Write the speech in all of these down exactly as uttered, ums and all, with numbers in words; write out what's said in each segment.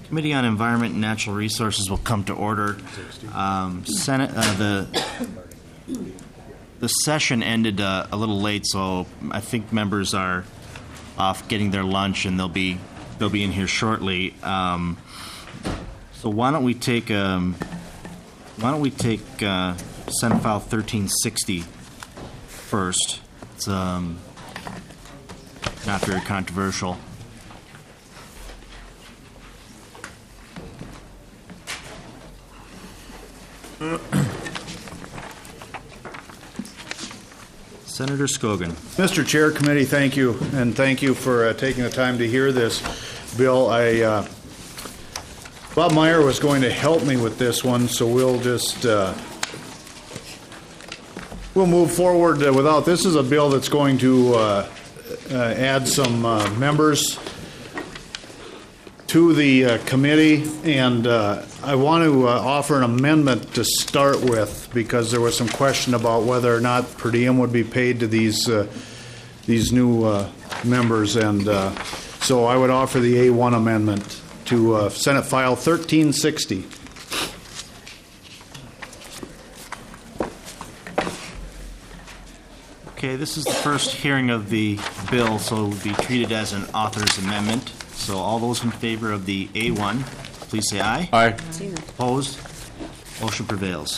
Committee on Environment and Natural Resources will come to order. Um, Senate, uh, the the session ended uh, a little late, so I think members are off getting their lunch, and they'll be they'll be in here shortly. Um, so why don't we take um, why don't we take uh, Senate File thirteen sixty first? It's um, not very controversial. Senator Skogan. Mister Chair, Committee, thank you, and thank you for uh, taking the time to hear this bill. I uh, Bob Meyer was going to help me with this one, so we'll just uh, we'll move forward uh, without. This is a bill that's going to uh, uh, add some uh, members to the uh, committee, and uh, I want to uh, offer an amendment to start with, because there was some question about whether or not per diem would be paid to these uh, these new uh, members, and uh, so I would offer the A one amendment to uh, Senate File thirteen sixty. Okay, this is the first hearing of the bill, so it will be treated as an author's amendment. So all those in favor of the A one, please say aye. Aye. Opposed? Motion prevails.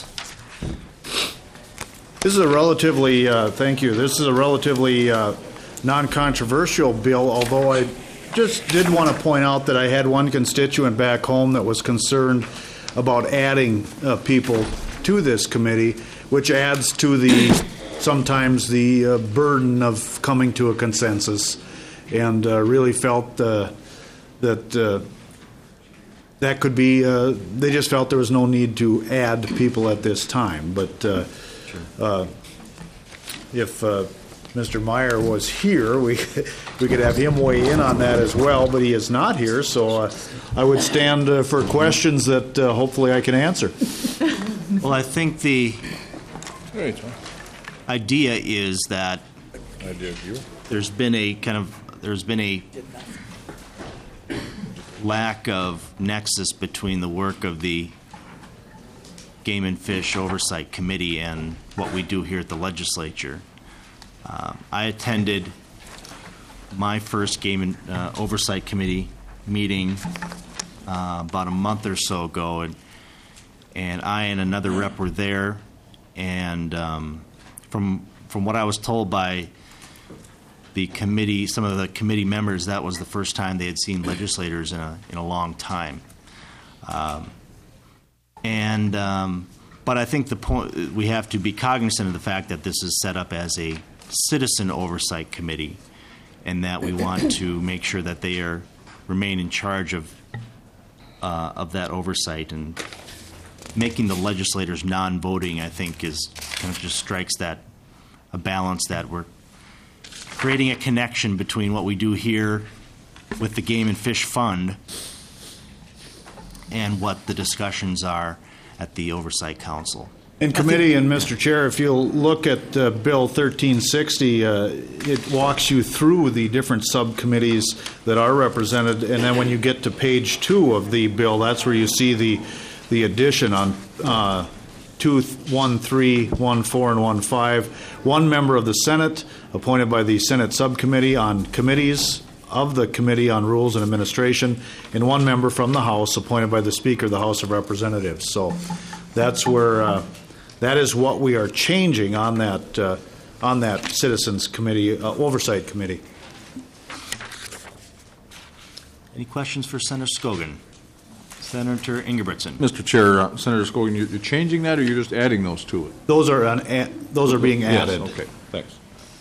This is a relatively, uh, thank you, this is a relatively uh, non-controversial bill, although I just did want to point out that I had one constituent back home that was concerned about adding uh, people to this committee, which adds to the, sometimes the uh, burden of coming to a consensus, and uh, really felt uh, that uh, that could be, uh, they just felt there was no need to add people at this time. But uh, sure. uh, if uh, Mister Meyer was here, we we could have him weigh in on that as well, but he is not here, so uh, I would stand uh, for questions that uh, hopefully I can answer. Well, I think the idea is that there's been a kind of, there's been a lack of nexus between the work of the Game and Fish Oversight Committee and what we do here at the legislature. Uh, I attended my first Game and uh, Oversight Committee meeting uh, about a month or so ago, and and I and another rep were there, and um, from from what I was told by the committee, some of the committee members, that was the first time they had seen legislators in a in a long time. Um, and um, but I think the point, we have to be cognizant of the fact that this is set up as a citizen oversight committee, and that we want to make sure that they are remain in charge of uh, of that oversight, and making the legislators non-voting, I think, is kind of just strikes that a balance that we're creating a connection between what we do here with the Game and Fish Fund and what the discussions are at the Oversight Council. In committee, and Mister Chair, if you'll look at uh, Bill thirteen sixty, uh, it walks you through the different subcommittees that are represented, and then when you get to page two of the bill, that's where you see the the addition on uh, two, one, three, one, four, and one, five. One member of the Senate appointed by the Senate subcommittee on committees of the Committee on Rules and Administration, and one member from the House appointed by the Speaker of the House of Representatives. So that's where uh, that is what we are changing on that uh, on that Citizens Committee uh, Oversight Committee. Any questions for Senator Skogan? Senator Ingebrigtsen. Mister Chair, uh, Senator Skogan, you, you're changing that, or you're just adding those to it? Those are on, a, those are being added. Yes, okay, thanks.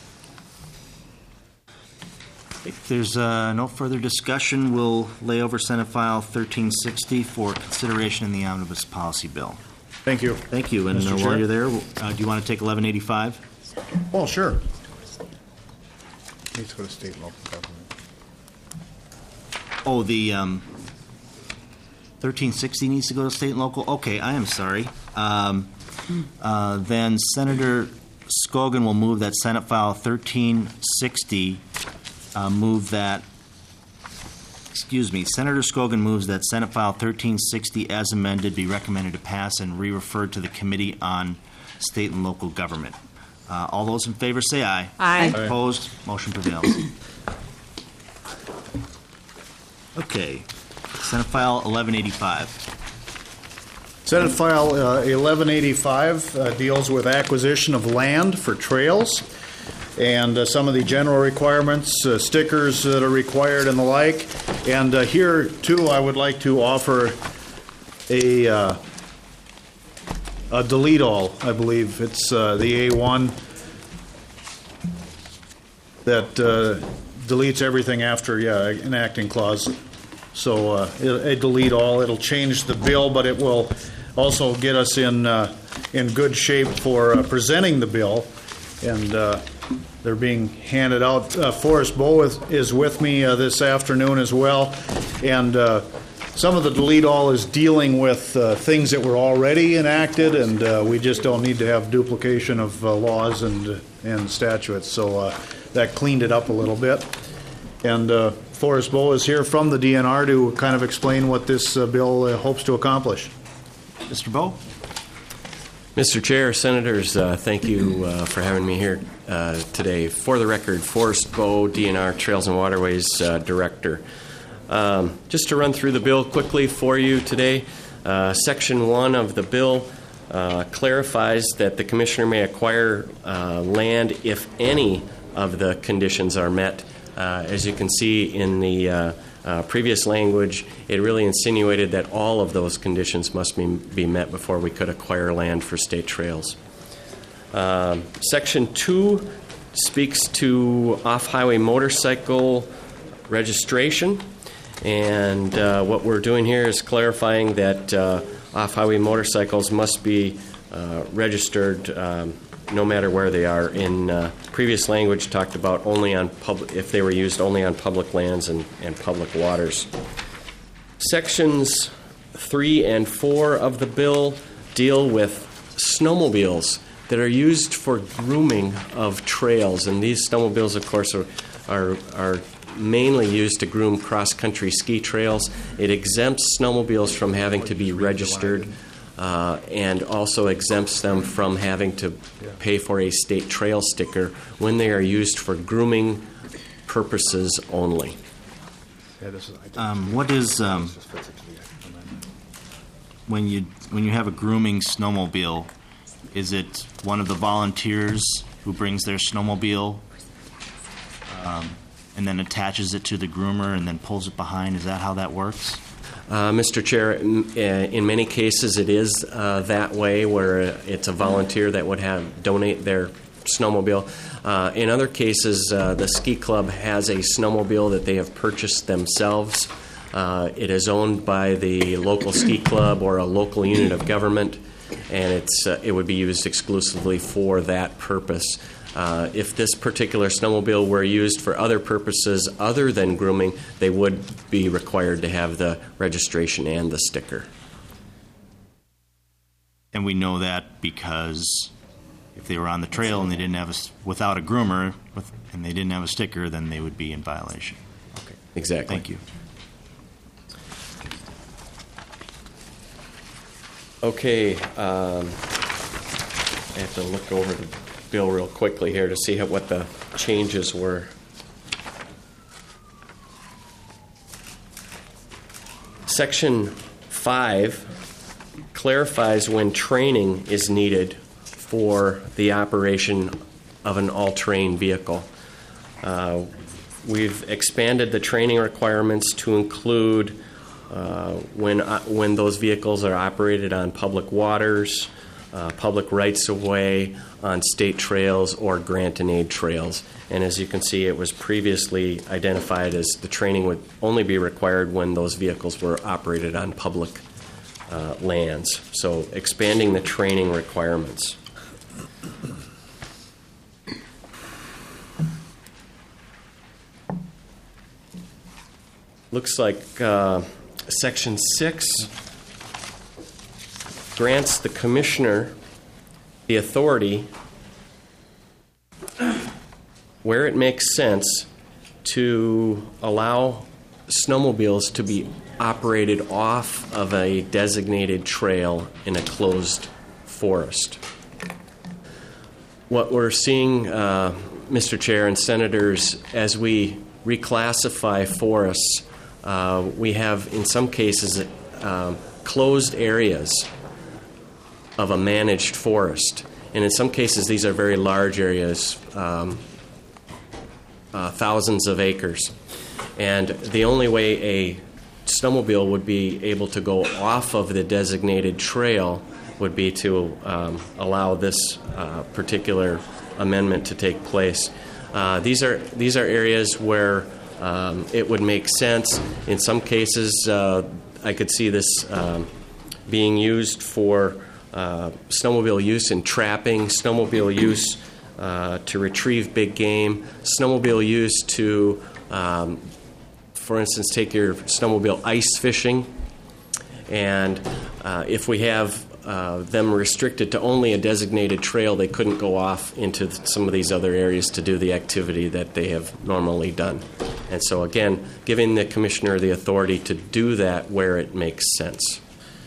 If there's uh, no further discussion, we'll lay over Senate File thirteen sixty for consideration in the Omnibus Policy Bill. Thank you. Thank you. And uh, while Chair. you're there, uh, do you want to take eleven eighty-five? Well, sure. Needs to go to state and local government. Oh, the um, thirteen sixty needs to go to state and local? Okay, I am sorry. Um, uh, then Senator Skogan will move that Senate File thirteen sixty, uh, move that excuse me, Senator Scogan moves that Senate File thirteen sixty as amended be recommended to pass and re-referred to the Committee on State and Local Government. Uh, all those in favor say aye. Aye. Aye. Opposed? Motion prevails. Okay. Senate File eleven eighty-five. Senate File uh, eleven eighty-five uh, deals with acquisition of land for trails and uh, some of the general requirements, uh, stickers that are required and the like. And uh, here, too, I would like to offer a, uh, a delete all, I believe. It's uh, the A one that uh, deletes everything after, yeah, enacting clause. So uh, a a delete all. It'll change the bill, but it will also get us in uh, in good shape for uh, presenting the bill. And uh, they're being handed out. Uh, Forrest Bowe is, is with me uh, this afternoon as well. And uh, some of the delete all is dealing with uh, things that were already enacted, and uh, we just don't need to have duplication of uh, laws and and statutes. So uh, that cleaned it up a little bit. And uh, Forrest Bowe is here from the D N R to kind of explain what this uh, bill uh, hopes to accomplish. Mister Bowe? Mister Chair, Senators, uh, thank you uh, for having me here uh, today. For the record, Forrest Bowe, D N R Trails and Waterways uh, Director. Um, just to run through the bill quickly for you today, uh, Section one of the bill uh, clarifies that the Commissioner may acquire uh, land if any of the conditions are met. Uh, as you can see in the uh, uh, previous language, it really insinuated that all of those conditions must be, be met before we could acquire land for state trails. Uh, Section two speaks to off-highway motorcycle registration, and uh, what we're doing here is clarifying that uh, off-highway motorcycles must be uh, registered um, no matter where they are. In uh, previous language, talked about only on public, if they were used only on public lands and, and public waters. Sections three and four of the bill deal with snowmobiles that are used for grooming of trails, and these snowmobiles, of course, are are, are mainly used to groom cross-country ski trails. It exempts snowmobiles from having to be registered. Uh, and also exempts them from having to pay for a state trail sticker when they are used for grooming purposes only. Um, what is um, when you when you have a grooming snowmobile? Is it one of the volunteers who brings their snowmobile um, and then attaches it to the groomer and then pulls it behind? Is that how that works? Uh, Mister Chair, in many cases it is uh, that way, where it's a volunteer that would have donate their snowmobile. Uh, in other cases, uh, the ski club has a snowmobile that they have purchased themselves. Uh, it is owned by the local ski club or a local unit of government, and it's uh, it would be used exclusively for that purpose. Uh, if this particular snowmobile were used for other purposes other than grooming, they would be required to have the registration and the sticker. And we know that because if they were on the trail and they didn't have a, without a groomer with, and they didn't have a sticker, then they would be in violation. Okay. Exactly. Thank you. Okay. Um, I have to look over the bill real quickly here to see how, what the changes were. Section five clarifies when training is needed for the operation of an all-terrain vehicle. Uh, we've expanded the training requirements to include uh, when uh, when those vehicles are operated on public waters, uh, public rights-of-way, on state trails, or grant and aid trails. And as you can see, it was previously identified as the training would only be required when those vehicles were operated on public uh, lands. So expanding the training requirements. Looks like uh, Section six grants the Commissioner the authority, where it makes sense, to allow snowmobiles to be operated off of a designated trail in a closed forest. What we're seeing, uh, Mister Chair and Senators, as we reclassify forests, uh, we have, in some cases, uh, closed areas of a managed forest. And in some cases, these are very large areas, um, uh, thousands of acres. And the only way a snowmobile would be able to go off of the designated trail would be to um, allow this uh, particular amendment to take place. Uh, these are these are areas where um, it would make sense. In some cases, uh, I could see this um, being used for uh, snowmobile use in trapping, snowmobile use uh, to retrieve big game, snowmobile use to, um, for instance, take your snowmobile ice fishing. And uh, if we have uh, them restricted to only a designated trail, they couldn't go off into some of these other areas to do the activity that they have normally done. And so, again, giving the commissioner the authority to do that where it makes sense.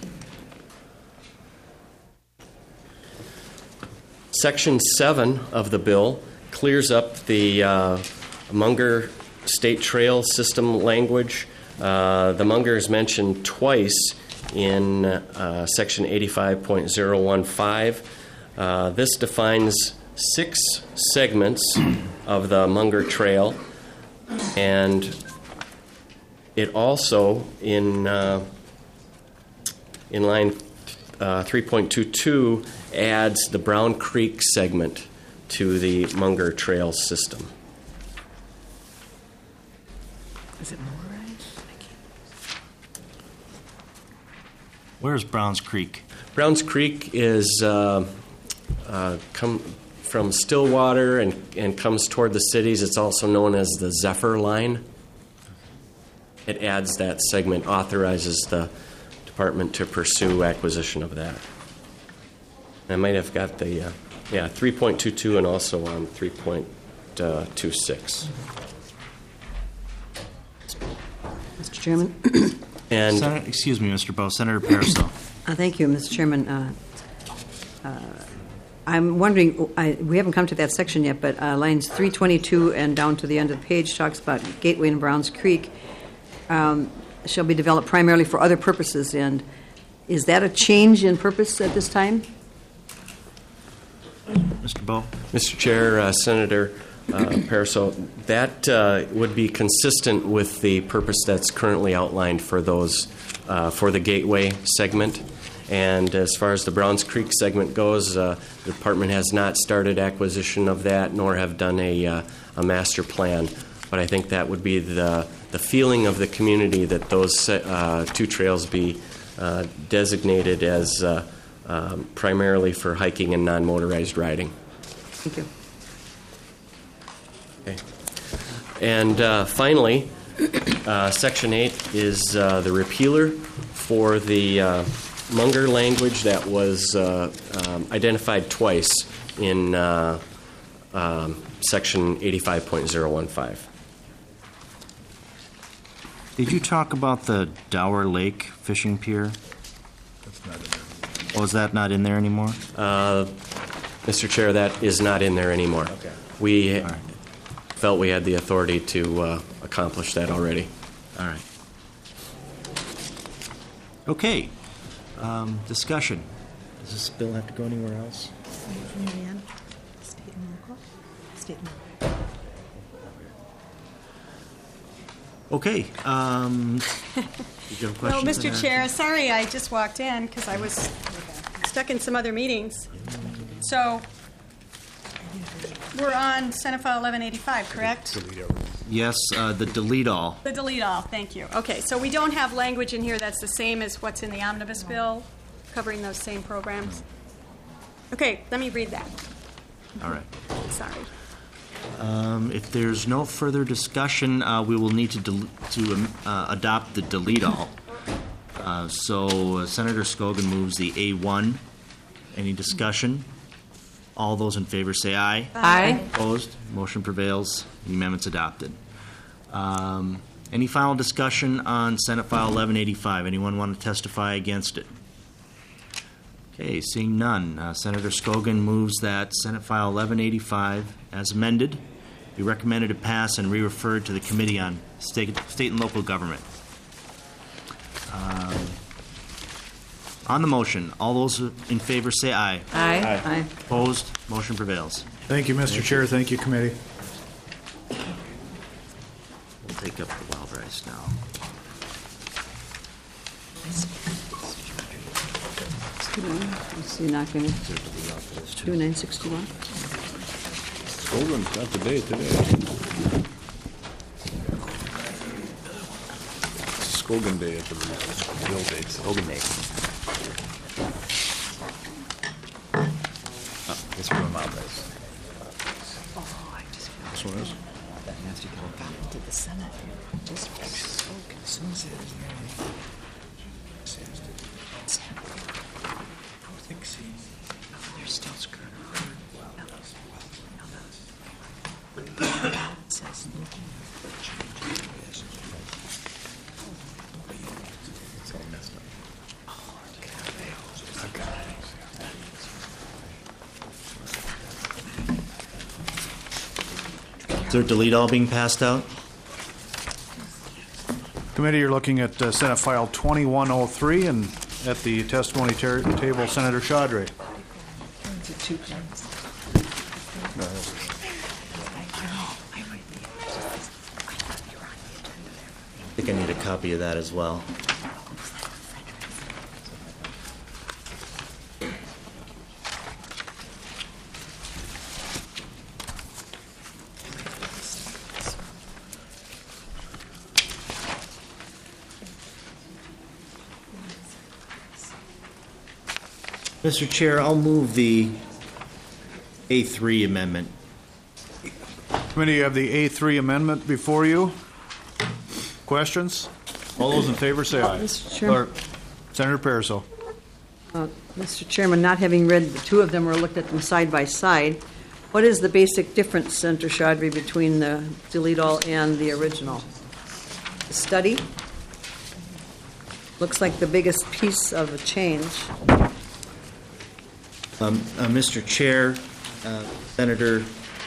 Section seven of the bill clears up the uh, Munger State Trail System language. Uh, the Munger is mentioned twice in uh, Section eighty-five point oh one five. Uh, this defines six segments of the Munger Trail, and it also, in uh, in line uh, three point two two, adds the Brown Creek segment to the Munger Trail system. Is it motorized? Where's Browns Creek? Browns Creek is uh, uh, come from Stillwater and, and comes toward the cities. It's also known as the Zephyr Line. It adds that segment, authorizes the department to pursue acquisition of that. I might have got the, uh, yeah, three point two two and also on three point two six. Mister Chairman. And Senator, excuse me, Mister Bowe. Senator Pariseau. Uh, thank you, Mister Chairman. Uh, uh, I'm wondering, I, we haven't come to that section yet, but uh, lines three twenty-two and down to the end of the page talks about Gateway and Browns Creek um, shall be developed primarily for other purposes. And is that a change in purpose at this time? Mister Bowe. Mister Chair, uh, Senator uh, Pariseau, that uh, would be consistent with the purpose that's currently outlined for those, uh, for the Gateway segment. And as far as the Browns Creek segment goes, uh, the department has not started acquisition of that, nor have done a, uh, a master plan. But I think that would be the, the feeling of the community that those uh, two trails be uh, designated as uh, um, primarily for hiking and non-motorized riding. Thank you. Okay. And uh, finally, uh, Section eight is uh, the repealer for the uh, Munger language that was uh, um, identified twice in uh, um, Section eighty-five point oh one five. Did you talk about the Dower Lake fishing pier? That's not in there. Oh, is that not in there anymore? Uh, Mister Chair, that is not in there anymore. Okay. We All right. felt we had the authority to uh, accomplish that already. All right. Okay. Um, discussion. Does this bill have to go anywhere else? Marianne, state and local. State and local. Okay. Um, did you have a question? Well, Mister Senator? Chair, sorry, I just walked in because I was stuck in some other meetings. So we're on Senate File eleven eighty-five, correct? Yes, uh, the delete all. The delete all, thank you. Okay, so we don't have language in here that's the same as what's in the omnibus bill, covering those same programs? Okay, let me read that. All right. Sorry. Um, if there's no further discussion, uh, we will need to del- to um, uh, adopt the delete all. Uh, so uh, Senator Scogan moves the A one. Any discussion? All those in favor say aye. Aye. Opposed? Motion prevails. The amendment's adopted. Um, Any final discussion on Senate File eleven eighty-five? Anyone want to testify against it? Okay, seeing none, uh, Senator Scogan moves that Senate File eleven eighty-five, as amended, be recommended to pass and re-referred to the Committee on State, State and Local Government. Um, on the motion, all those in favor say aye. Aye. Aye. Opposed? Motion prevails. Thank you, Mister Chair. Thank you, committee. We'll take up the wild rice now. So you're not going to do nine sixty-one? Scogan's got the date today. Scogan Day at the bill date. Scogan Day. Oh, this one wild rice. This one is? To the Senate. Just so confusing. They're still screwing around. It says It's all messed up. Is there delete all being passed out? Committee, you're looking at uh, Senate File twenty-one oh three, and at the testimony ter- table, Senator Chaudry. to two plans. I think I need a copy of that as well. Mister Chair, I'll move the A three amendment. Committee, you have the A three amendment before you. Questions? All those in favor say aye. Mister Chairman. Or Senator Pariseau. Uh, Mister Chairman, not having read the two of them or looked at them side by side, what is the basic difference, Senator Chaudry, between the delete all and the original? The study looks like the biggest piece of a change. Um, uh, Mister Chair, uh, Senator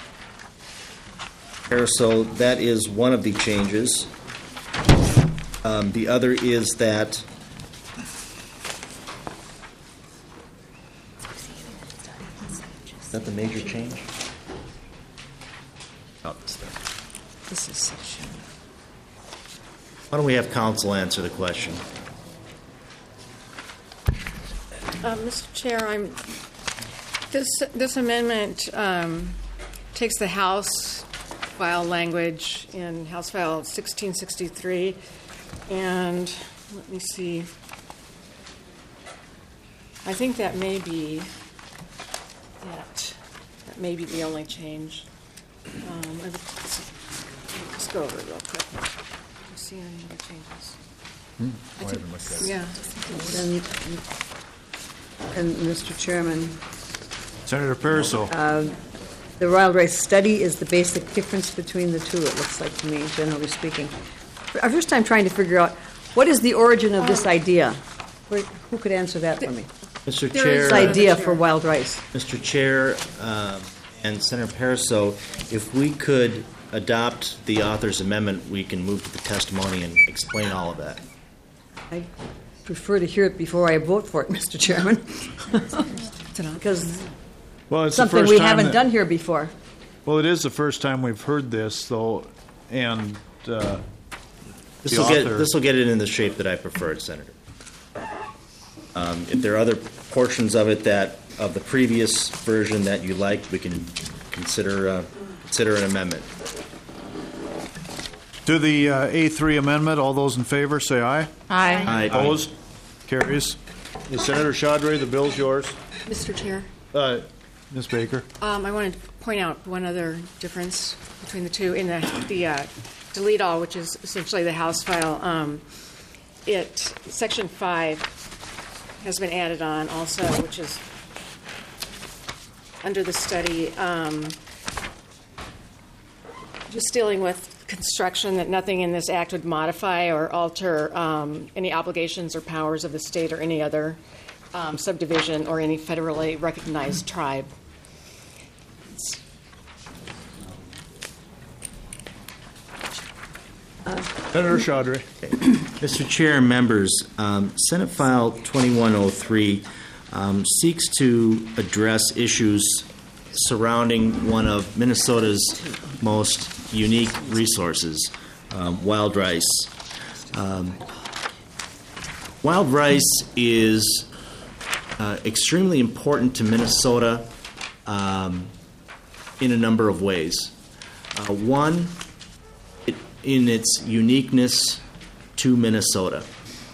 Pariseau, that is one of the changes. Um, the other is that is that the major change? Oh, it's there. This is section. Why don't we have counsel answer the question? Uh, Mister Chair, I'm, this, this amendment um, takes the House file language in House File sixteen sixty-three, and let me see. I think that may be that. That may be the only change. Um, let's, let's go over it real quick. Do you see any other changes? I haven't looked at it. Yeah. And, and Mister Chairman, Senator Pariseau. the wild rice study is the basic difference between the two, it looks like to me, generally speaking. Our first time trying to figure out, what is the origin of this idea? Where, who could answer that for me? Mister There Chair, is This idea for wild rice. Mister Chair, um, and Senator Pariseau, if we could adopt the author's amendment, we can move to the testimony and explain all of that. I prefer to hear it before I vote for it, Mister Chairman. Because Well, it's the something first we time haven't that- done here before. Well, it is the first time we've heard this, though, and uh, This The will get author- this will get it in the shape that I preferred, Senator. Um, if there are other portions of it that of the previous version that you liked, we can consider uh, consider an amendment. to the uh, A three amendment, all those in favor say aye. Aye. Aye. Opposed? Carries. Senator Chaudry, the bill's yours. Mister Chair? Uh, Miz Baker. Um, I wanted to point out one other difference between the two. In the, the uh, delete all, which is essentially the House file, um, it section five has been added on also, which is under the study, um, just dealing with construction that nothing in this act would modify or alter um, any obligations or powers of the state or any other um, subdivision or any federally recognized tribe. Senator Chaudry. Mister Chair and members, um, Senate File twenty-one oh three um, seeks to address issues surrounding one of Minnesota's most unique resources, um, wild rice. Um, wild rice is uh, extremely important to Minnesota um, in a number of ways. Uh, one, it, in its uniqueness to Minnesota.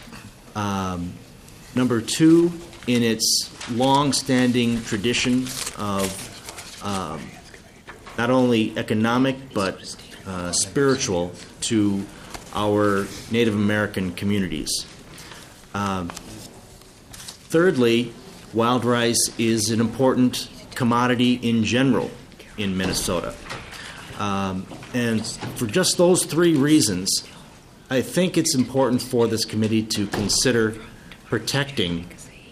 Um, number two, in its long-standing tradition of um, not only economic but uh, spiritual to our Native American communities. Um, thirdly, wild rice is an important commodity in general in Minnesota. Um, and for just those three reasons, I think it's important for this committee to consider protecting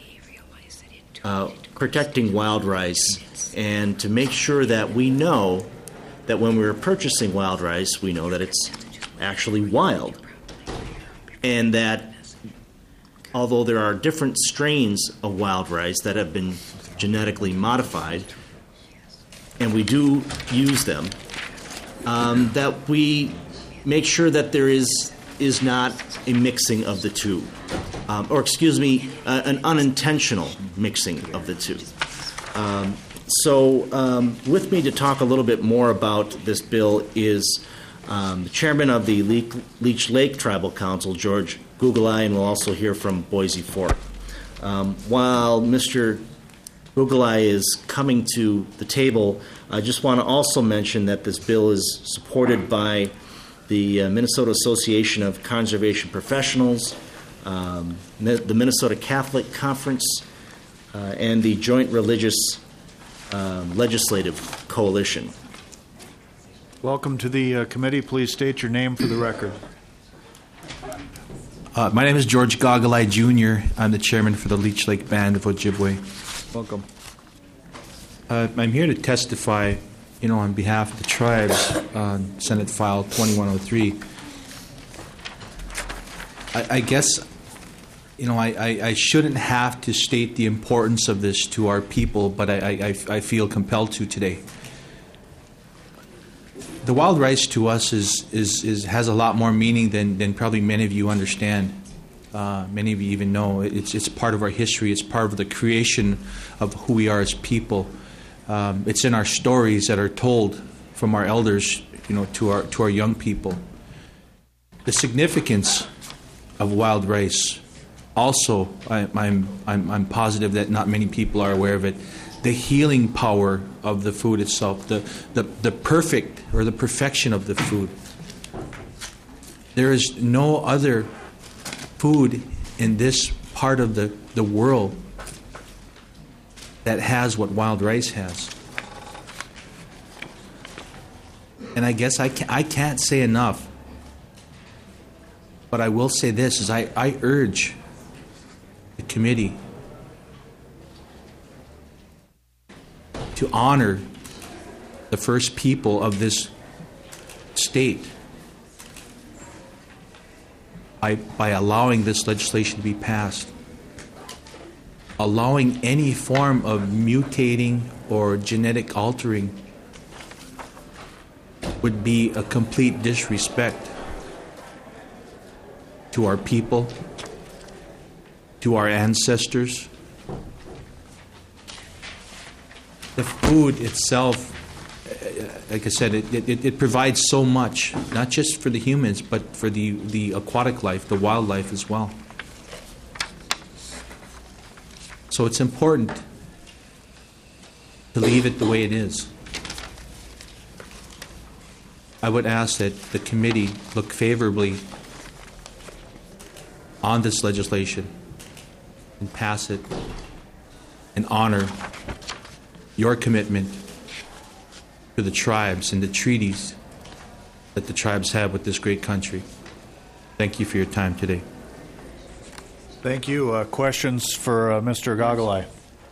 uh, protecting wild rice and to make sure that we know that when we're purchasing wild rice, we know that it's actually wild. And that although there are different strains of wild rice that have been genetically modified, and we do use them, um, that we make sure that there is is not a mixing of the two, um, or excuse me, uh, an unintentional mixing of the two. Um, so um, with me to talk a little bit more about this bill is um, the chairman of the Le- Leech Lake Tribal Council, George Gugelai, and we'll also hear from Boise Fork. Um, while Mister Gugelai is coming to the table, I just want to also mention that this bill is supported by the uh, Minnesota Association of Conservation Professionals, um, the Minnesota Catholic Conference, uh, and the Joint Religious uh, Legislative Coalition. Welcome to the uh, committee. Please state your name for the record. Uh, my name is George Gugelai, Junior I'm the chairman for the Leech Lake Band of Ojibwe. Welcome. Uh, I'm here to testify, you know, on behalf of the tribes on Senate File twenty-one oh three. I, I guess, you know, I, I, I shouldn't have to state the importance of this to our people, but I, I, I feel compelled to today. The wild rice to us is, is, is has a lot more meaning than, than probably many of you understand. Uh, many of you even know. It's, it's part of our history. It's part of the creation of who we are as people. Um, it's in our stories that are told from our elders, you know, to our to our young people. The significance of wild rice, also, I, I'm I'm I'm positive that not many people are aware of it. The healing power of the food itself, the the the perfect or the perfection of the food. There is no other food in this part of the, the world that has what wild rice has. And I guess I can't, I can't say enough, but I will say this, is I, I urge the committee to honor the first people of this state by, by allowing this legislation to be passed. Allowing any form of mutating or genetic altering would be a complete disrespect to our people, to our ancestors. The food itself, like I said, it, it, it provides so much, not just for the humans, but for the, the aquatic life, the wildlife as well. So it's important to leave it the way it is. I would ask that the committee look favorably on this legislation and pass it and honor your commitment to the tribes and the treaties that the tribes have with this great country. Thank you for your time today. Thank you. Uh, questions for uh, Mister Gogolai?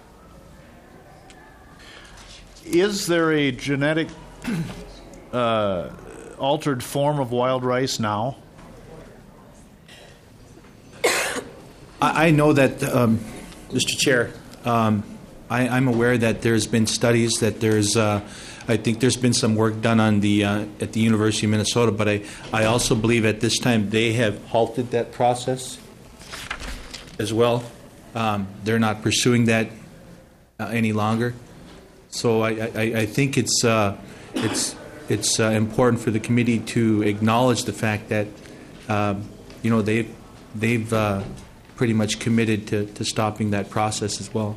Is there a genetic uh, altered form of wild rice now? I, I know that, um, Mister Chair, um, I, I'm aware that there's been studies that there's, uh, I think there's been some work done on the uh, at the University of Minnesota, but I, I also believe at this time they have halted that process as well. Um, they're not pursuing that uh, any longer. So I, I, I think it's uh, it's it's uh, important for the committee to acknowledge the fact that um, you know they they've uh, pretty much committed to, to stopping that process as well.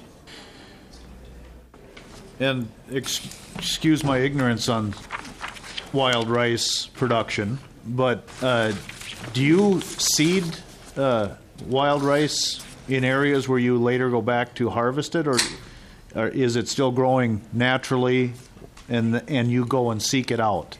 And ex- excuse my ignorance on wild rice production, but uh, do you seed uh, wild rice in areas where you later go back to harvest it, or, or is it still growing naturally, and and you go and seek it out?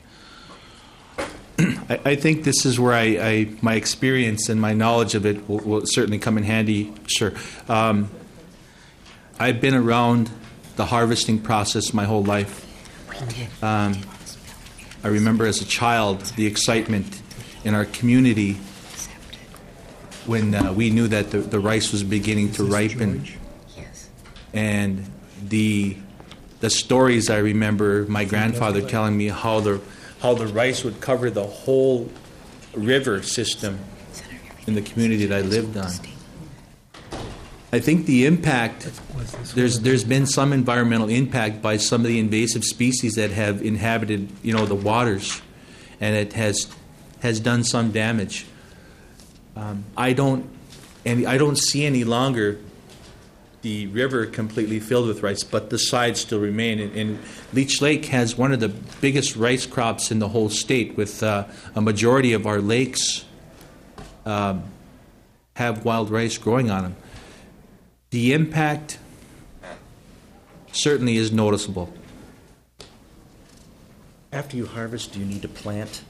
I, I think this is where I, I my experience and my knowledge of it will, will certainly come in handy. Sure, um, I've been around the harvesting process my whole life. Um, I remember as a child the excitement in our community when uh, we knew that the, the rice was beginning to ripen, and the the stories I remember my grandfather telling me how the how the rice would cover the whole river system in the community that I lived on. I think the impact, there's there's been some environmental impact by some of the invasive species that have inhabited, you know, the waters, and it has has done some damage. Um, I don't, and I don't see any longer the river completely filled with rice, but the sides still remain. And, and Leech Lake has one of the biggest rice crops in the whole state, with uh, a majority of our lakes um, have wild rice growing on them. The impact certainly is noticeable. After you harvest, do you need to plant,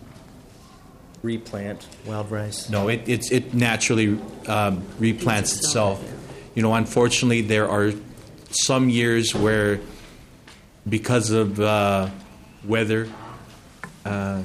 replant wild rice? No, it it's, it naturally um, replants itself. You know, unfortunately, there are some years where, because of uh, weather, uh,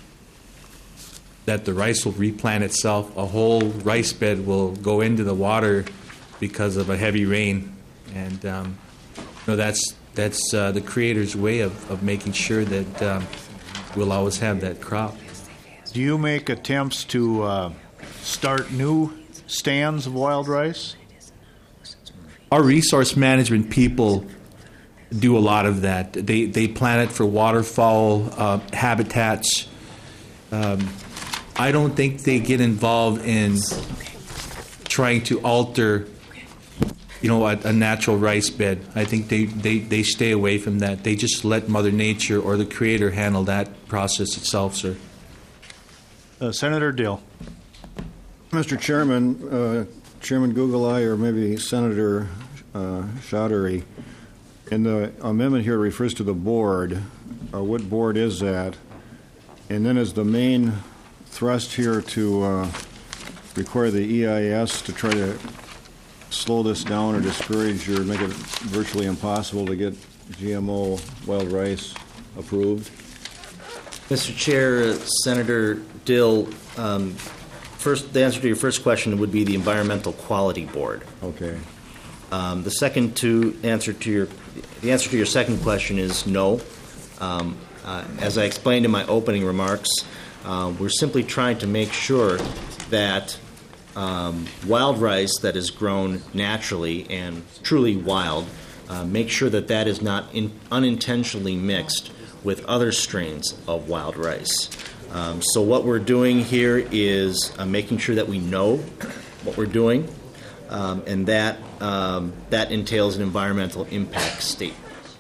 that the rice will replant itself. A whole rice bed will go into the water because of a heavy rain, and um, you know, that's that's uh, the Creator's way of, of making sure that um, we'll always have that crop. Do you make attempts to uh, start new stands of wild rice? Our resource management people do a lot of that. They they plant it for waterfowl uh, habitats. Um, I don't think they get involved in trying to alter, you know, a, a natural rice bed. I think they, they, they stay away from that. They just let Mother Nature or the Creator handle that process itself, sir. Uh, Senator Dill. Mister Chairman, uh, Chairman Gugolai, or maybe Senator uh, Chaudhary, in the amendment here refers to the board. Uh, what board is that? And then is the main thrust here to uh, require the E I S to try to slow this down or discourage or make it virtually impossible to get G M O wild rice approved? Mister Chair, Senator Dill, um, first, the answer to your first question would be the Environmental Quality Board. Okay. Um, the second to answer to your the answer to your second question is no. Um, uh, as I explained in my opening remarks, uh, we're simply trying to make sure that um, wild rice that is grown naturally and truly wild, uh, make sure that that is not in, unintentionally mixed with other strains of wild rice. Um, so what we're doing here is uh, making sure that we know what we're doing, um, and that um, that entails an environmental impact statement.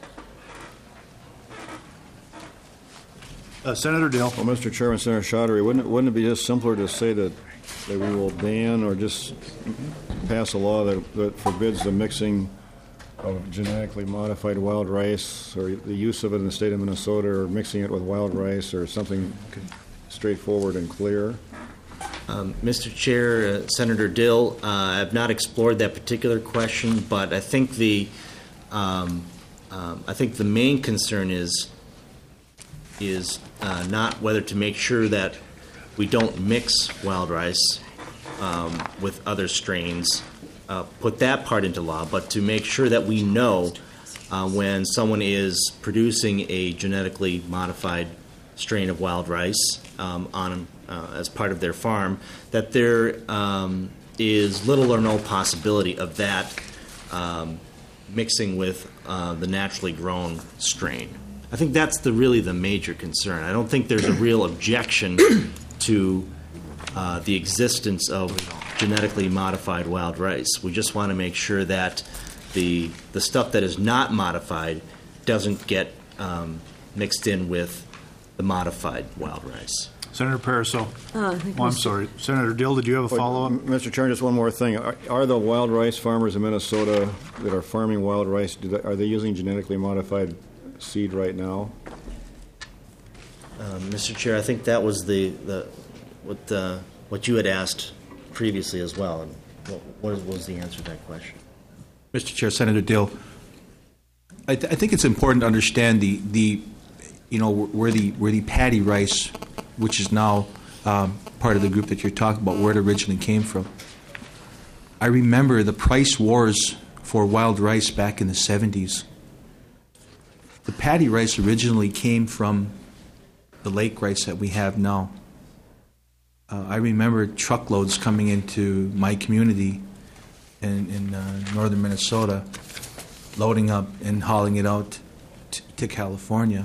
Uh, Senator Dill. Well, Mister Chairman, Senator Chaudhary, wouldn't it, wouldn't it be just simpler to say that, that we will ban or just pass a law that, that forbids the mixing of genetically modified wild rice, or the use of it in the state of Minnesota, or mixing it with wild rice, or something straightforward and clear? Um, Mister Chair, uh, Senator Dill, uh, I've not explored that particular question, but I think the um, um, I think the main concern is is uh, not whether to make sure that we don't mix wild rice um, with other strains, uh, put that part into law, but to make sure that we know uh, when someone is producing a genetically modified strain of wild rice um, on uh, as part of their farm, that there um, is little or no possibility of that um, mixing with uh, the naturally grown strain. I think that's the really the major concern. I don't think there's a real objection to uh, the existence of genetically modified wild rice. We just want to make sure that the the stuff that is not modified doesn't get um, mixed in with the modified wild rice. Senator Paraso. Uh, I think Oh, I'm Mister sorry. Senator Dill, did you have a follow-up? Mister Chairman, just one more thing. Are, are the wild rice farmers in Minnesota that are farming wild rice, do they, are they using genetically modified seed right now? Um, Mister Chair, I think that was the, the what uh, what you had asked previously as well. And what, what was the answer to that question? Mister Chair, Senator Dill, I, th- I think it's important to understand the, the you know, where the where the paddy rice, which is now um, part of the group that you're talking about, where it originally came from. I remember the price wars for wild rice back in the seventies. The paddy rice originally came from the lake rice that we have now. Uh, I remember truckloads coming into my community in, in uh, northern Minnesota, loading up and hauling it out t- to California.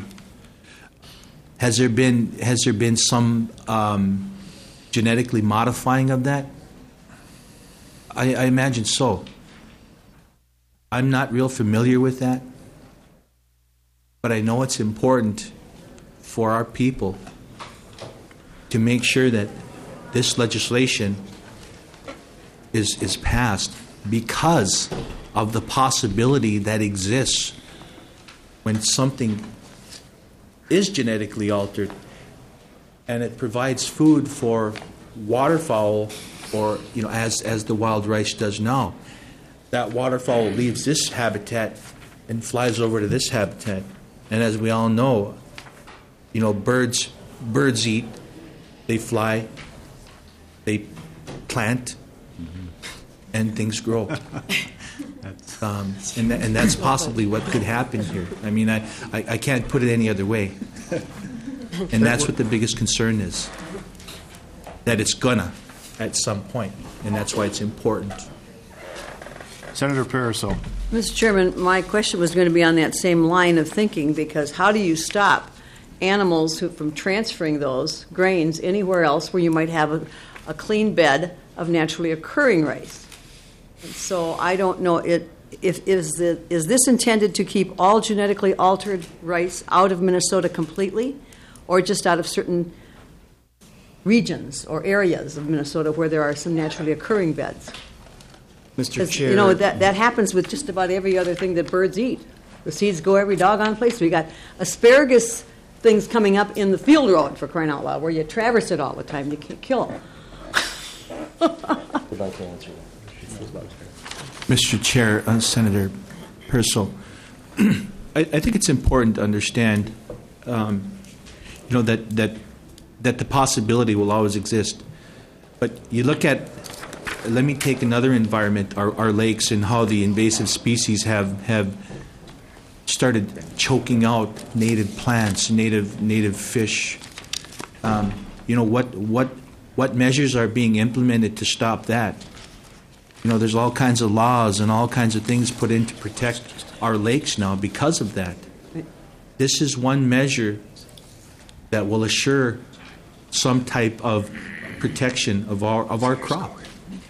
Has there been has there been some um, genetically modifying of that? I, I imagine so. I'm not real familiar with that, but I know it's important for our people to make sure that this legislation is is passed because of the possibility that exists when something is genetically altered and it provides food for waterfowl, or you know, as as the wild rice does now. That waterfowl leaves this habitat and flies over to this habitat, and as we all know, you know, birds birds eat, they fly, they plant, and things grow. Um, and, th- and that's possibly what could happen here. I mean, I, I, I can't put it any other way. And that's what the biggest concern is, that it's gonna at some point, and that's why it's important. Senator Paraso. Mister Chairman, my question was going to be on that same line of thinking, because how do you stop animals who, from transferring those grains anywhere else where you might have a, a clean bed of naturally occurring rice? And so I don't know, it, if is, the, is this intended to keep all genetically altered rice out of Minnesota completely, or just out of certain regions or areas of Minnesota where there are some naturally occurring beds? Mister 'Cause, Chair, you know, that, that happens with just about every other thing that birds eat. The seeds go every doggone place. We got asparagus things coming up in the field road, for crying out loud, where you traverse it all the time. You can't kill them. would like to answer that. Mister Chair, uh, Senator Purcell, I, I think it's important to understand, um, you know, that, that that the possibility will always exist. But you look at, let me take another environment, our, our lakes, and how the invasive species have have started choking out native plants, native native fish. Um, you know, what what what measures are being implemented to stop that? You know, there's all kinds of laws and all kinds of things put in to protect our lakes now because of that. This is one measure that will assure some type of protection of our of our crop.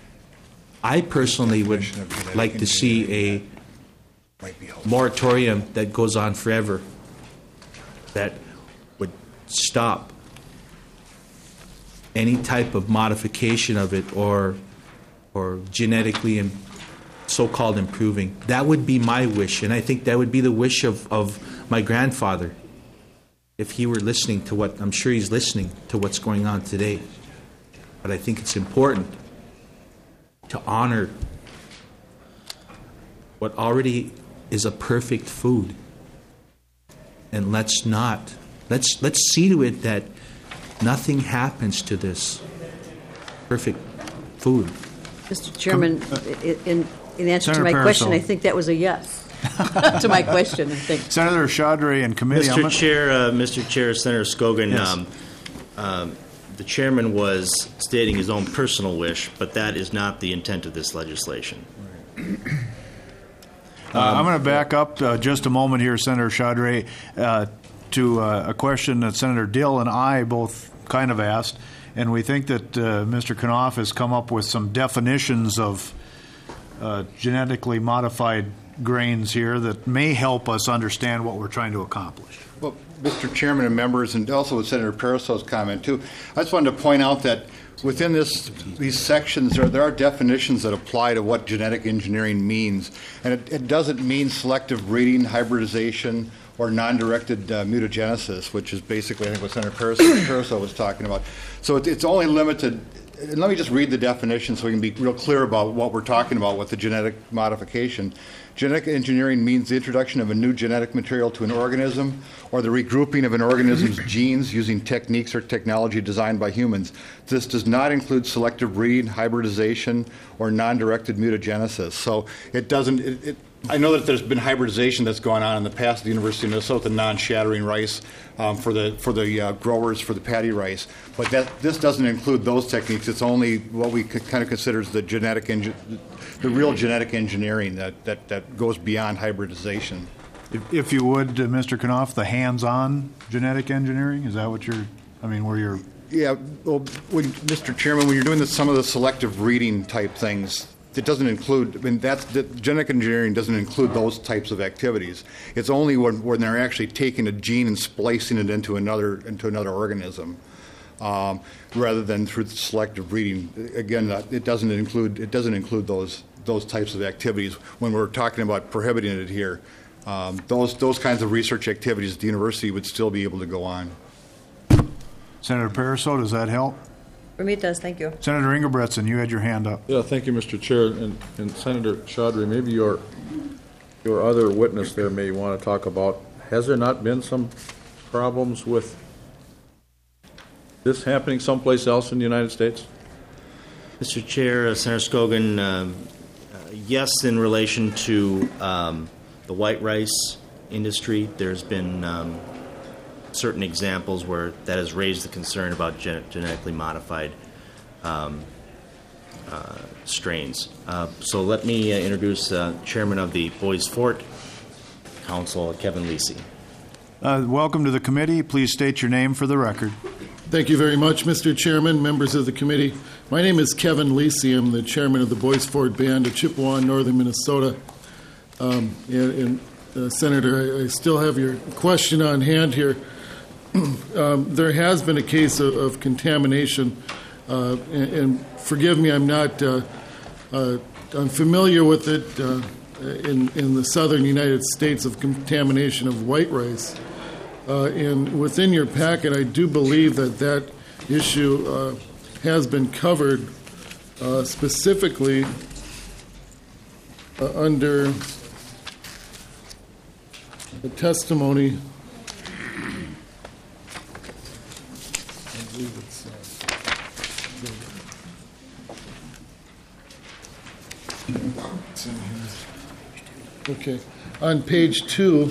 I personally would like to see a moratorium that goes on forever, that would stop any type of modification of it or or genetically so-called improving. That would be my wish, and I think that would be the wish of, of my grandfather if he were listening to what, I'm sure he's listening to what's going on today. But I think it's important to honor what already is a perfect food. And let's not, let's let's see to it that nothing happens to this perfect food. Mister Chairman, i- in, in answer to Senator my question, Paraso. I think that was a yes to my question, I think. Senator Chaudhry and committee. I'm Mister gonna- Chair, uh, Mister Chair, Senator Skogan, Yes. um, um, the chairman was stating his own personal wish, but that is not the intent of this legislation. Uh, I'm going to back up uh, just a moment here, Senator Chaudhry, uh, to uh, a question that Senator Dill and I both kind of asked, and we think that uh, Mister Knopf has come up with some definitions of uh, genetically modified grains here that may help us understand what we're trying to accomplish. Well, Mister Chairman and members, and also with Senator Paraso's comment too, I just wanted to point out that within this, these sections, there, there are definitions that apply to what genetic engineering means, and it, it doesn't mean selective breeding, hybridization, or non-directed uh, mutagenesis, which is basically, I think, what Senator Paraso, Paraso was talking about. So it, it's only limited. And let me just read the definition so we can be real clear about what we're talking about with the genetic modification. Genetic engineering means the introduction of a new genetic material to an organism or the regrouping of an organism's genes using techniques or technology designed by humans. This does not include selective breeding, hybridization, or non-directed mutagenesis. So it doesn't. It, it, I know that there's been hybridization that's gone on in the past at the University of Minnesota, non-shattering rice um, for the for the uh, growers for the paddy rice, but that this doesn't include those techniques. It's only what we could kind of consider as the genetic, engi- the real genetic engineering that, that, that goes beyond hybridization. If, if you would, uh, Mister Knopf, the hands-on genetic engineering, is that what you're, I mean, where you're... Yeah, well, when, Mister Chairman, when you're doing the, some of the selective breeding type things, it doesn't include, I mean, that's, the, genetic engineering doesn't include those types of activities. It's only when, when they're actually taking a gene and splicing it into another, into another organism, um, rather than through the selective breeding. Again, it doesn't include, it doesn't include those, those types of activities. When we're talking about prohibiting it here, um, those, those kinds of research activities at the university would still be able to go on. Senator Paraso, does that help? For me, it does, thank you. Senator Ingebretson, you had your hand up. Yeah, thank you, Mister Chair. And, and Senator Chaudhry, maybe your, your other witness there may want to talk about, has there not been some problems with this happening someplace else in the United States? Mister Chair, uh, Senator Skogan, um, uh, yes, in relation to um, the white rice industry, there's been um, certain examples where that has raised the concern about gen- genetically modified um, uh, strains. Uh, so let me uh, introduce uh, Chairman of the Boys Fort Council, Kevin Lisi. Uh, welcome to the committee. Please state your name for the record. Thank you very much, Mister Chairman, members of the committee. My name is Kevin Lisi. I'm the chairman of the Boys Fort Band of Chippewa, northern Minnesota. Um, and, and uh, Senator, I, I still have your question on hand here. Um, there has been a case of, of contamination, uh, and, and forgive me, I'm not, uh, uh, I'm familiar with it uh, in, in the southern United States of contamination of white rice. Uh, and within your packet, I do believe that that issue uh, has been covered uh, specifically uh, under the testimony. Okay. On page two,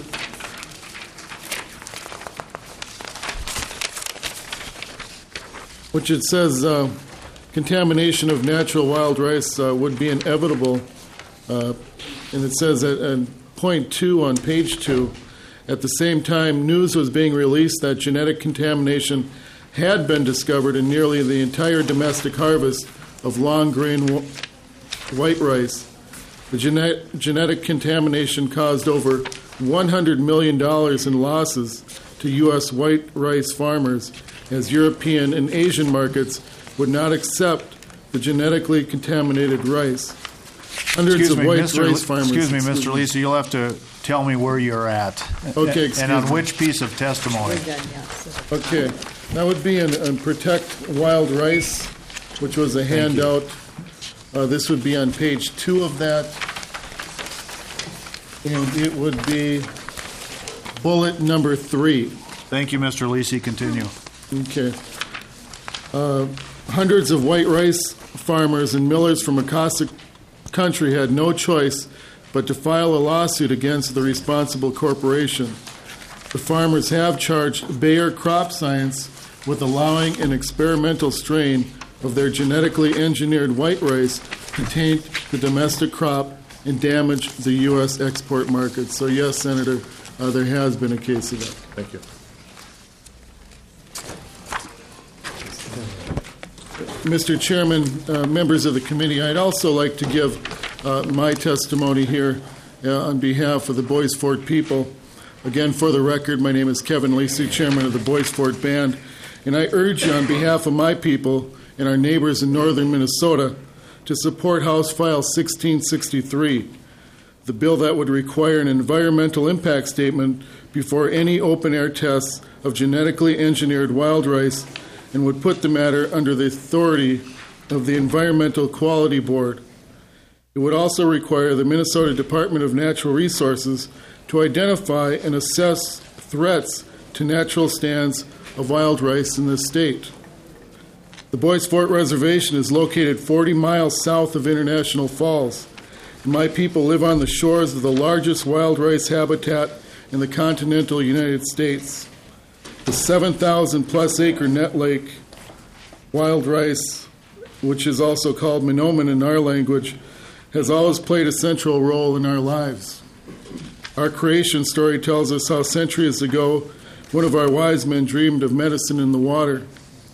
which it says uh, contamination of natural wild rice uh, would be inevitable. Uh, and it says at, at point two on page two, at the same time, news was being released that genetic contamination had been discovered in nearly the entire domestic harvest of long grain wh- white rice. The genet- genetic contamination caused over one hundred million dollars in losses to U S white rice farmers, as European and Asian markets would not accept the genetically contaminated rice. hundreds Excuse of me, white Mister rice Le- farmers. Excuse me, Mister Lisi, you'll have to tell me where you're at. Okay, excuse And on me. which piece of testimony? Okay, that would be in, in Protect Wild Rice, which was a handout. Uh, this would be on page two of that. And it would be bullet number three. Thank you, Mister Lisi. Continue. Okay. Uh, Hundreds of white rice farmers and millers from across the country had no choice but to file a lawsuit against the responsible corporation. The farmers have charged Bayer Crop Science with allowing an experimental strain of their genetically engineered white rice to taint the domestic crop and damage the U S export market. So yes, Senator, uh, there has been a case of that. Thank you. Mister Chairman, uh, members of the committee, I'd also like to give uh, my testimony here uh, on behalf of the Bois Forte people. Again, for the record, my name is Kevin Lisi, Chairman of the Bois Forte Band, and I urge you on behalf of my people and our neighbors in northern Minnesota to support House File sixteen sixty-three, the bill that would require an environmental impact statement before any open-air tests of genetically engineered wild rice and would put the matter under the authority of the Environmental Quality Board. It would also require the Minnesota Department of Natural Resources to identify and assess threats to natural stands of wild rice in the state. The Bois Forte Reservation is located forty miles south of International Falls. My people live on the shores of the largest wild rice habitat in the continental United States. The seven thousand plus acre net lake wild rice, which is also called Minomen in our language, has always played a central role in our lives. Our creation story tells us how centuries ago one of our wise men dreamed of medicine in the water.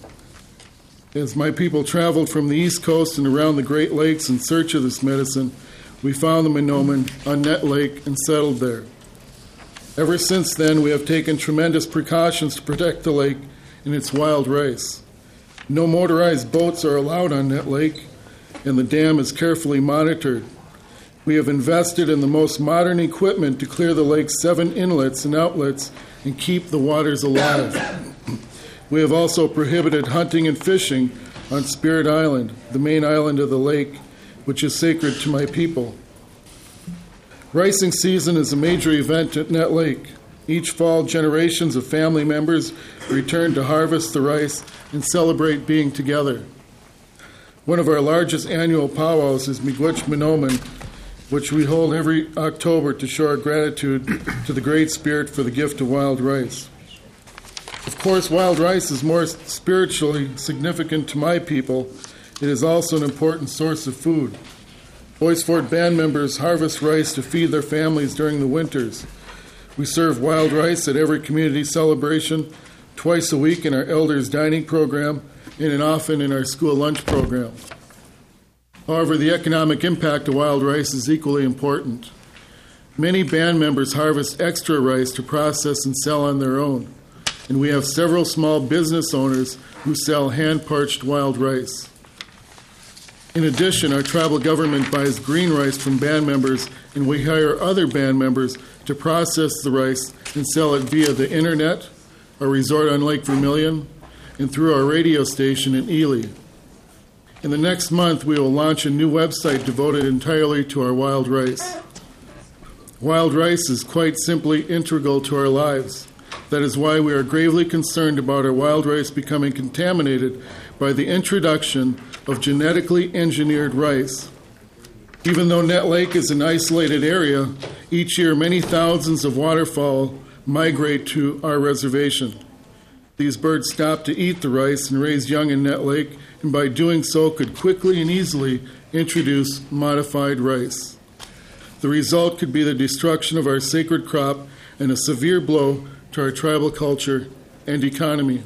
As my people traveled from the East Coast and around the Great Lakes in search of this medicine, we found the Minomen on Net Lake and settled there. Ever since then, we have taken tremendous precautions to protect the lake and its wild rice. No motorized boats are allowed on Net Lake, and the dam is carefully monitored. We have invested in the most modern equipment to clear the lake's seven inlets and outlets and keep the waters alive. We have also prohibited hunting and fishing on Spirit Island, the main island of the lake, which is sacred to my people. Ricing season is a major event at Net Lake. Each fall, generations of family members return to harvest the rice and celebrate being together. One of our largest annual powwows is Miigwech Minomen, which we hold every October to show our gratitude to the Great Spirit for the gift of wild rice. Of course, wild rice is more spiritually significant to my people. It is also an important source of food. Bois Forte band members harvest rice to feed their families during the winters. We serve wild rice at every community celebration, twice a week in our elders' dining program, and often in our school lunch program. However, the economic impact of wild rice is equally important. Many band members harvest extra rice to process and sell on their own, and we have several small business owners who sell hand-parched wild rice. In addition, our tribal government buys green rice from band members, and we hire other band members to process the rice and sell it via the internet, our resort on Lake Vermilion, and through our radio station in Ely. In the next month, we will launch a new website devoted entirely to our wild rice. Wild rice is quite simply integral to our lives. That is why we are gravely concerned about our wild rice becoming contaminated by the introduction of genetically engineered rice. Even though Net Lake is an isolated area, each year many thousands of waterfowl migrate to our reservation. These birds stop to eat the rice and raise young in Net Lake, and by doing so could quickly and easily introduce modified rice. The result could be the destruction of our sacred crop and a severe blow to our tribal culture and economy.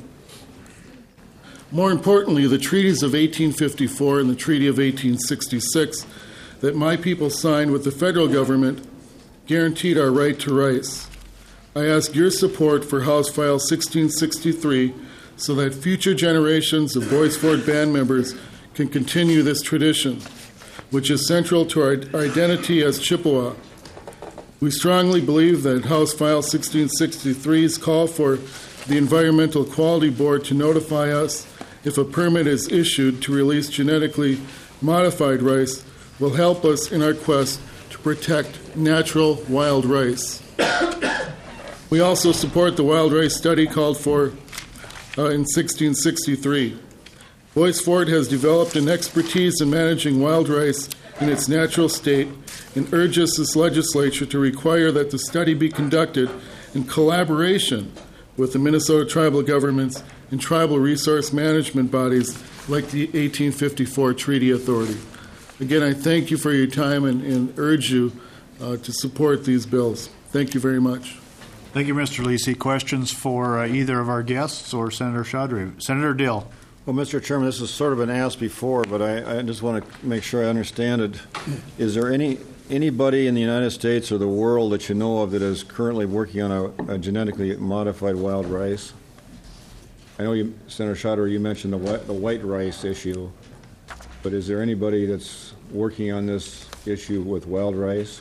More importantly, the treaties of eighteen fifty-four and the Treaty of eighteen sixty-six that my people signed with the federal government guaranteed our right to rice. I ask your support for House File sixteen sixty-three so that future generations of Bois Forte band members can continue this tradition. which is central to our identity as Chippewa. We strongly believe that House File sixteen sixty-three's call for the Environmental Quality Board to notify us if a permit is issued to release genetically modified rice will help us in our quest to protect natural wild rice. We also support the wild rice study called for uh, in sixteen sixty-three. Bois Forte has developed an expertise in managing wild rice in its natural state and urges this legislature to require that the study be conducted in collaboration with the Minnesota tribal governments and tribal resource management bodies like the eighteen fifty-four Treaty Authority. Again, I thank you for your time and, and urge you uh, to support these bills. Thank you very much. Thank you, Mister Lisi. Questions for uh, either of our guests or Senator Chaudhry? Senator Dill. Well, Mister Chairman, this has sort of been asked before, but I, I just want to make sure I understand it. Is there any anybody in the United States or the world that you know of that is currently working on a, a genetically modified wild rice? I know you, Senator Chaudhry, you mentioned the white, the white rice issue, but is there anybody that's working on this issue with wild rice?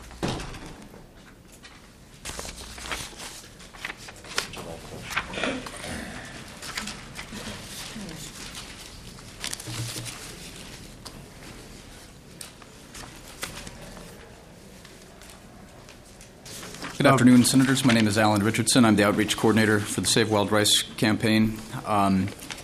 Good afternoon, Senators. My name is Alan Richardson. I'm the outreach coordinator for the Save Wild Rice campaign. Um,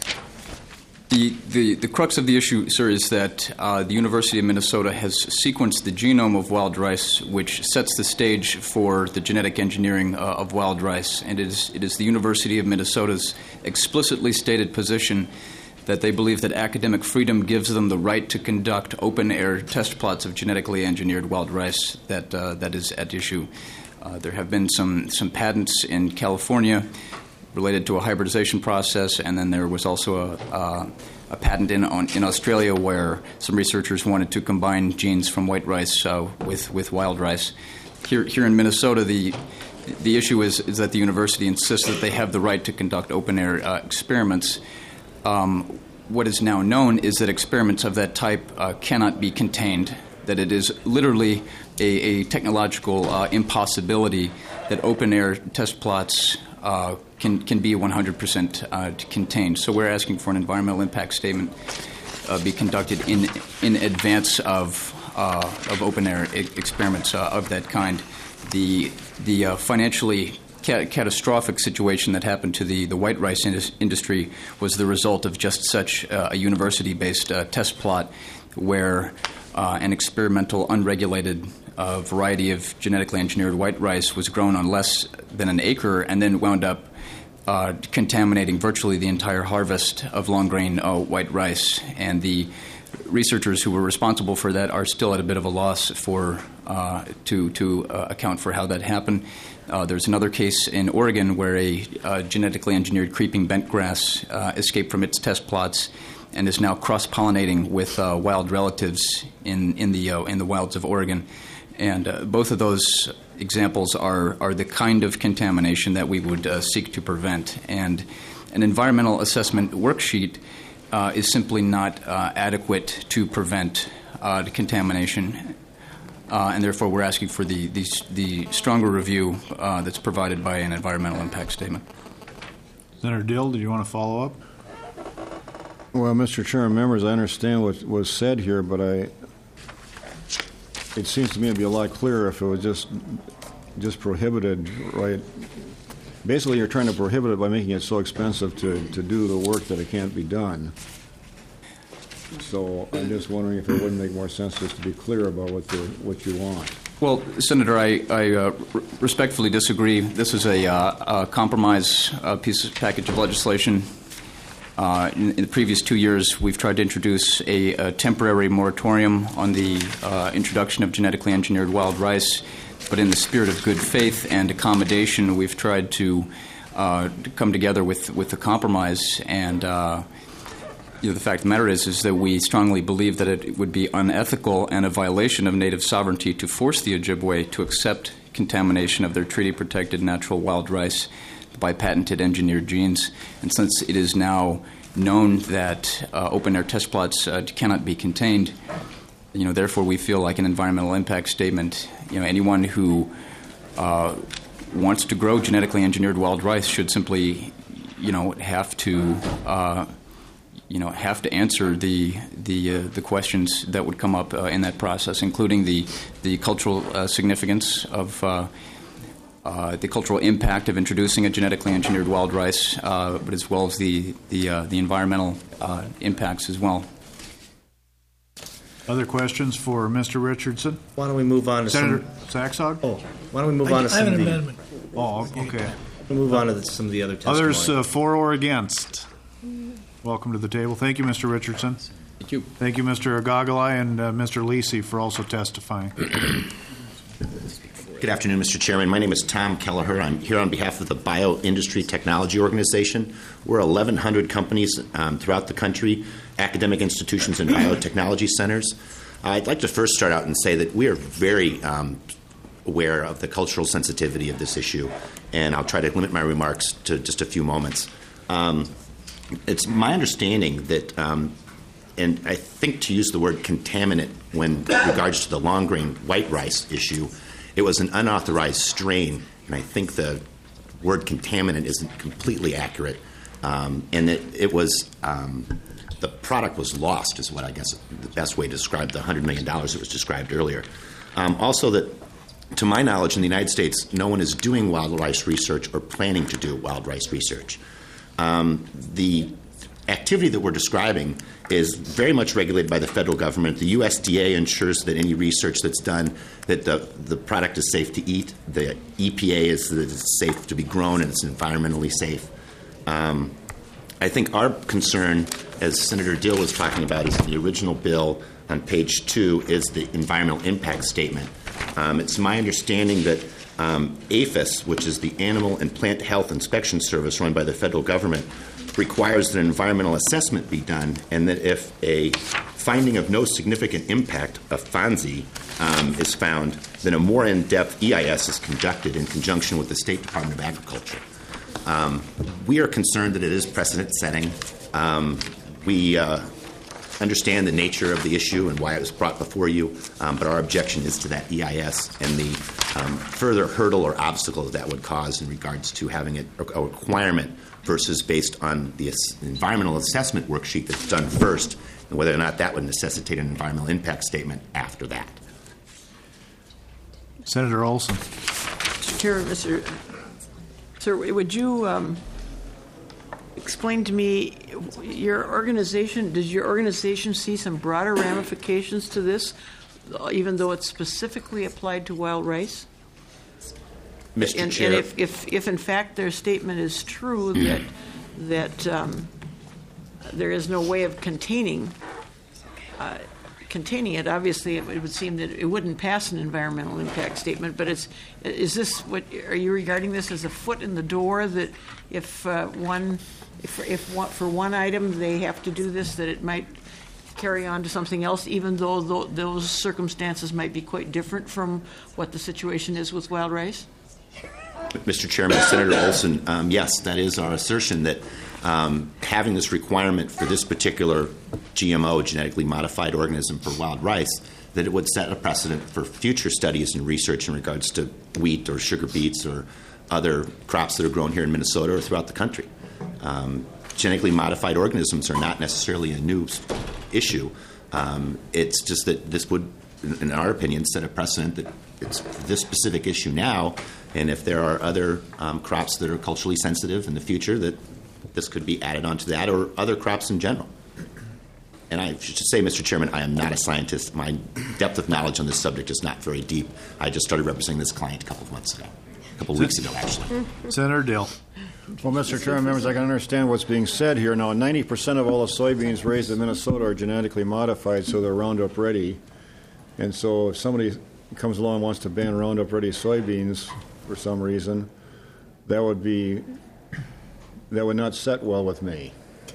the, the, the crux of the issue, sir, is that uh, the University of Minnesota has sequenced the genome of wild rice, which sets the stage for the genetic engineering uh, of wild rice. And it is, it is the University of Minnesota's explicitly stated position that they believe that academic freedom gives them the right to conduct open-air test plots of genetically engineered wild rice that, uh, that is at issue. Uh, there have been some, some patents in California related to a hybridization process, and then there was also a, uh, a patent in, on, in Australia where some researchers wanted to combine genes from white rice uh, with, with wild rice. Here, here in Minnesota, the, the issue is, is that the university insists that they have the right to conduct open-air uh, experiments. Um, what is now known is that experiments of that type uh, cannot be contained, that it is literally a, a technological uh, impossibility that open-air test plots uh, can, can be one hundred percent uh, contained. So we're asking for an environmental impact statement uh, be conducted in, in advance of, uh, of open-air e- experiments uh, of that kind. The, the uh, financially ca- catastrophic situation that happened to the, the white rice indus- industry was the result of just such uh, a university-based uh, test plot where Uh, an experimental, unregulated uh, variety of genetically engineered white rice was grown on less than an acre and then wound up uh, contaminating virtually the entire harvest of long-grain uh, white rice. And the researchers who were responsible for that are still at a bit of a loss for uh, to, to uh, account for how that happened. Uh, there's another case in Oregon where a uh, genetically engineered creeping bent grass uh, escaped from its test plots and is now cross-pollinating with uh, wild relatives in, in, the, uh, in the wilds of Oregon. And uh, both of those examples are, are the kind of contamination that we would uh, seek to prevent. And an environmental assessment worksheet uh, is simply not uh, adequate to prevent uh, the contamination. Uh, and therefore, we're asking for the, the, the stronger review uh, that's provided by an environmental impact statement. Senator Dill, did you want to follow up? Well, Mister Chairman, members, I understand what was said here, but I, it seems to me to be a lot clearer if it was just, just prohibited, right? Basically, you're trying to prohibit it by making it so expensive to, to do the work that it can't be done. So I'm just wondering if it wouldn't make more sense just to be clear about what the, what you want. Well, Senator, I, I uh, r- respectfully disagree. This is a, uh, a compromise uh, piece of package of legislation. Uh, in, in the previous two years, we've tried to introduce a, a temporary moratorium on the uh, introduction of genetically engineered wild rice, but in the spirit of good faith and accommodation, we've tried to, uh, to come together with, with a compromise. And uh, you know, the fact of the matter is, is that we strongly believe that it would be unethical and a violation of native sovereignty to force the Ojibwe to accept contamination of their treaty-protected natural wild rice by patented engineered genes. And since it is now known that uh, open-air test plots uh, cannot be contained, you know, therefore, we feel like an environmental impact statement, you know, anyone who uh, wants to grow genetically engineered wild rice should simply, you know, have to, uh, you know, have to answer the the uh, the questions that would come up uh, in that process, including the the cultural uh, significance of. Uh, Uh, the cultural impact of introducing a genetically engineered wild rice, uh, but as well as the the, uh, the environmental uh, impacts as well. Other questions for Mister Richardson? Why don't we move on to Senator some... Saxog? Oh, why don't we move I, on to I some have of an the... amendment. Oh, okay. We'll move on to the, some of the other testimony. Others uh, for or against? Welcome to the table. Thank you, Mister Richardson. Thank you. Thank you, Mister Gagalai, and uh, Mister Lisi for also testifying. Good afternoon, Mister Chairman. My name is Tom Kelleher. I'm here on behalf of the Bioindustry Technology Organization. We're eleven hundred companies um, throughout the country, academic institutions, and biotechnology centers. I'd like to first start out and say that we are very um, aware of the cultural sensitivity of this issue, and I'll try to limit my remarks to just a few moments. Um, it's my understanding that, um, and I think to use the word contaminant when regards to the long-grain white rice issue, it was an unauthorized strain, and I think the word contaminant isn't completely accurate, um, and that it was um, the product was lost is what I guess the best way to describe the one hundred million dollars that was described earlier. Um, also, that to my knowledge, in the United States, no one is doing wild rice research or planning to do wild rice research. Um, the activity that we're describing is very much regulated by the federal government. The U S D A ensures that any research that's done, that the, the product is safe to eat. The E P A is that it's safe to be grown and it's environmentally safe. Um, I think our concern, as Senator Dill was talking about, is the original bill on page two is the environmental impact statement. Um, it's my understanding that um, A P H I S, which is the Animal and Plant Health Inspection Service run by the federal government, requires that an environmental assessment be done, and that if a finding of no significant impact, a FONSI, um, is found, then a more in-depth E I S is conducted in conjunction with the State Department of Agriculture. Um, we are concerned that it is precedent-setting. Um, we uh, understand the nature of the issue and why it was brought before you, um, but our objection is to that E I S and the um, further hurdle or obstacle that, that would cause in regards to having it a requirement versus based on the environmental assessment worksheet that's done first, and whether or not that would necessitate an environmental impact statement after that. Senator Olson. Mister Chair, Mister Sir, would you um, explain to me your organization? Does your organization see some broader ramifications to this, even though it's specifically applied to wild rice? Mister And, Chair. and if, if, if in fact their statement is true that that um, there is no way of containing uh, containing it, obviously it, it would seem that it wouldn't pass an environmental impact statement. But it's is this what are you regarding this as a foot in the door that if uh, one if if one, for one item they have to do this, that it might carry on to something else, even though th- those circumstances might be quite different from what the situation is with wild rice? Mister Chairman, Senator Olson, um, yes, that is our assertion that um, having this requirement for this particular G M O, genetically modified organism for wild rice, that it would set a precedent for future studies and research in regards to wheat or sugar beets or other crops that are grown here in Minnesota or throughout the country. Um, genetically modified organisms are not necessarily a new issue. Um, it's just that this would, in our opinion, set a precedent that it's this specific issue now, and if there are other um, crops that are culturally sensitive in the future, that this could be added onto that, or other crops in general. And I should say, Mister Chairman, I am not a scientist. My depth of knowledge on this subject is not very deep. I just started representing this client a couple of months ago, a couple of weeks ago, actually. Senator Dill. Well, Mister Chairman, members, I can understand what's being said here. Now, ninety percent of all the soybeans raised in Minnesota are genetically modified, so they're Roundup ready. And so if somebody comes along and wants to ban Roundup ready soybeans for some reason, that would be, that would not set well with me.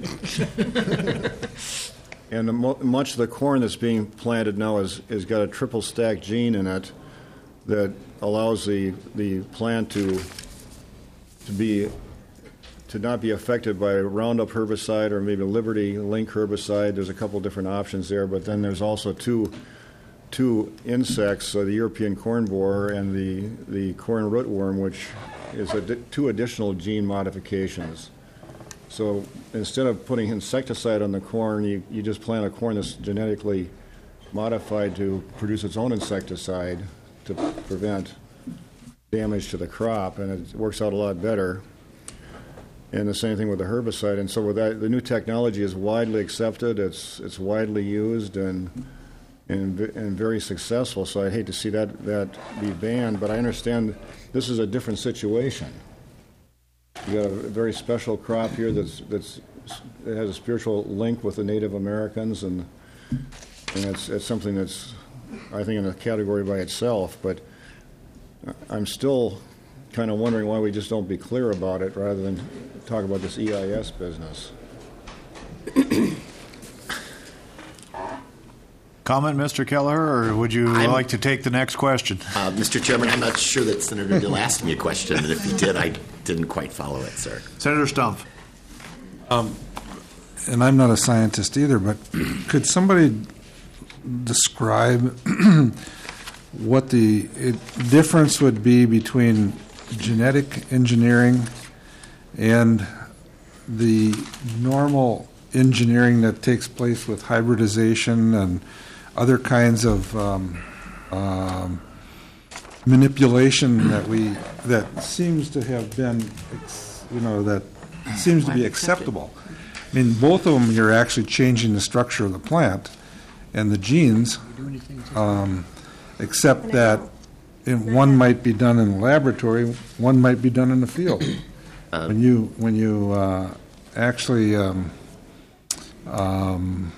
And the mo- much of the corn that's being planted now is, is got a triple stack gene in it that allows the, the plant to to be to not be affected by Roundup herbicide or maybe Liberty Link herbicide. There's a couple different options there, but then there's also two two insects, uh, the European corn borer and the, the corn rootworm, which is a, two additional gene modifications. So instead of putting insecticide on the corn, you, you just plant a corn that's genetically modified to produce its own insecticide to prevent damage to the crop, and it works out a lot better. And the same thing with the herbicide. And so with that, the new technology is widely accepted. It's it's widely used and and and very successful. So I'd hate to see that that be banned. But I understand this is a different situation. You got a very special crop here that's that's it has a spiritual link with the Native Americans, and and it's it's something that's, I think, in a category by itself. But I'm still kind of wondering why we just don't be clear about it rather than talk about this E I S business. Comment, Mister Kelleher, or would you I'm, like to take the next question? Uh, Mister Chairman, I'm not sure that Senator Dill asked me a question, and if he did, I didn't quite follow it, sir. Senator Stumpf. Um, and I'm not a scientist either, but could somebody describe what the it, difference would be between genetic engineering and the normal engineering that takes place with hybridization and other kinds of um, um, manipulation that we that seems to have been, you know, that seems to be acceptable. I mean, both of them, you're actually changing the structure of the plant and the genes, um, except that in, one might be done in the laboratory, one might be done in the field. Uh, when you when you uh, actually um, um,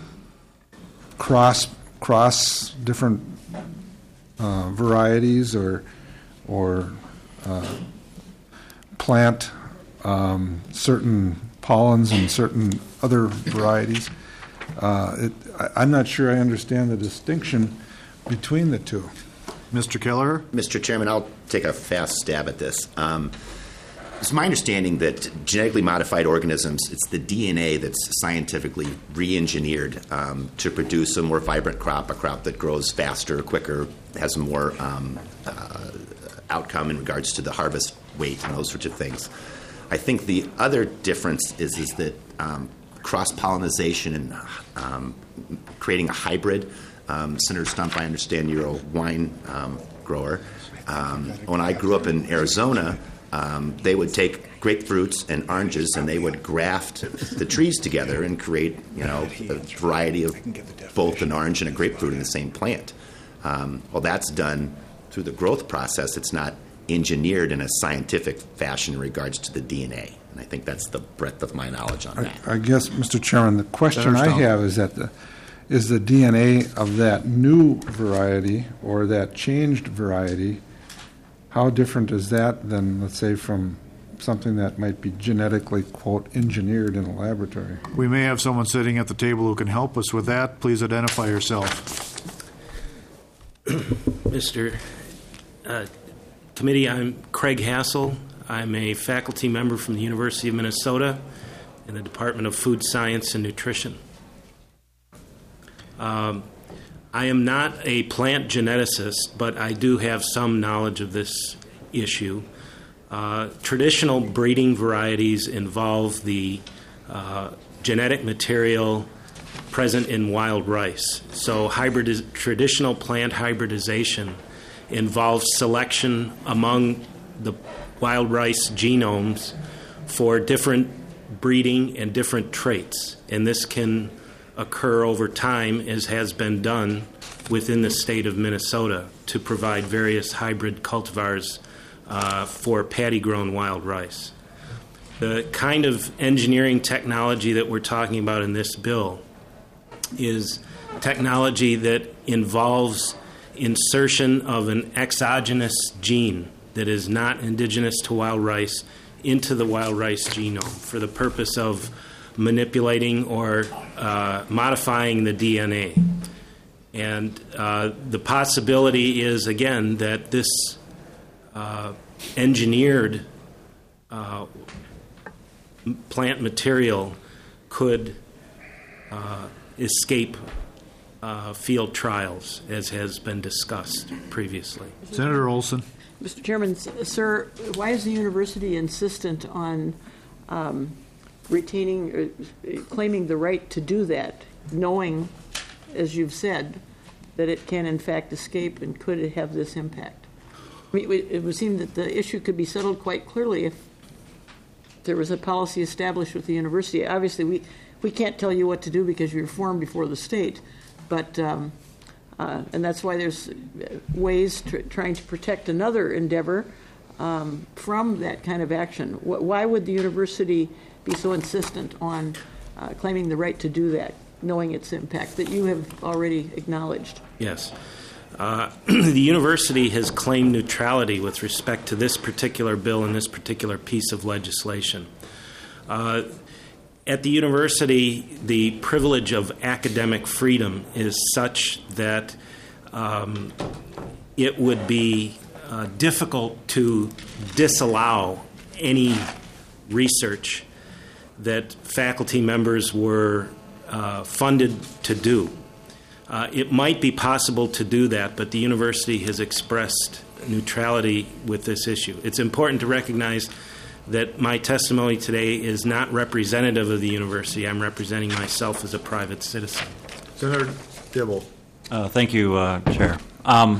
cross cross different uh, varieties or or uh, plant um, certain pollens and certain other varieties. Uh, it, I, I'm not sure I understand the distinction between the two. Mister Kelleher? Mister Chairman, I'll take a fast stab at this. Um, it's my understanding that genetically modified organisms, it's the D N A that's scientifically re-engineered um, to produce a more vibrant crop, a crop that grows faster, quicker, has more um, uh, outcome in regards to the harvest weight and those sorts of things. I think the other difference is, is that um, cross-pollination and um, creating a hybrid. Um, Senator Stumpf, I understand you're a wine um, grower. Um, when I grew up in Arizona, um, they would take grapefruits and oranges and they would graft the trees together and create, you know, a variety of both an orange and a grapefruit in the same plant. Um, well, that's done through the growth process. It's not engineered in a scientific fashion in regards to the D N A. And I think that's the breadth of my knowledge on that. I, I guess, Mister Chairman, the question I have is that the is the D N A of that new variety or that changed variety, how different is that than, let's say, from something that might be genetically, quote, engineered in a laboratory? We may have someone sitting at the table who can help us with that. Please identify yourself. Mister Uh, Committee, I'm Craig Hassel. I'm a faculty member from the University of Minnesota in the Department of Food Science and Nutrition. Um, I am not a plant geneticist, but I do have some knowledge of this issue. Uh, traditional breeding varieties involve the uh, genetic material present in wild rice. So hybridiz- traditional plant hybridization involves selection among the wild rice genomes for different breeding and different traits. And this can occur over time, as has been done within the state of Minnesota, to provide various hybrid cultivars uh, for paddy-grown wild rice. The kind of engineering technology that we're talking about in this bill is technology that involves insertion of an exogenous gene that is not indigenous to wild rice into the wild rice genome for the purpose of manipulating or uh, modifying the D N A. And uh, the possibility is, again, that this uh, engineered uh, plant material could uh, escape uh, field trials, as has been discussed previously. Senator Olson. Mister Chairman, s- sir, why is the university insistent on um, retaining, or claiming the right to do that, knowing, as you've said, that it can in fact escape and could have this impact? I mean, it would seem that the issue could be settled quite clearly if there was a policy established with the university. Obviously, we, we can't tell you what to do because you're formed before the state, but um, uh, and that's why there's ways tr- trying to protect another endeavor um, from that kind of action. Wh- why would the university be so insistent on uh, claiming the right to do that, knowing its impact that you have already acknowledged? Yes. Uh, the university has claimed neutrality with respect to this particular bill and this particular piece of legislation. Uh, at the university, the privilege of academic freedom is such that um, it would be uh, difficult to disallow any research that faculty members were uh, funded to do. Uh, it might be possible to do that, but the university has expressed neutrality with this issue. It's important to recognize that my testimony today is not representative of the university. I'm representing myself as a private citizen. Senator Dibble. Uh, thank you, uh, Chair. Um,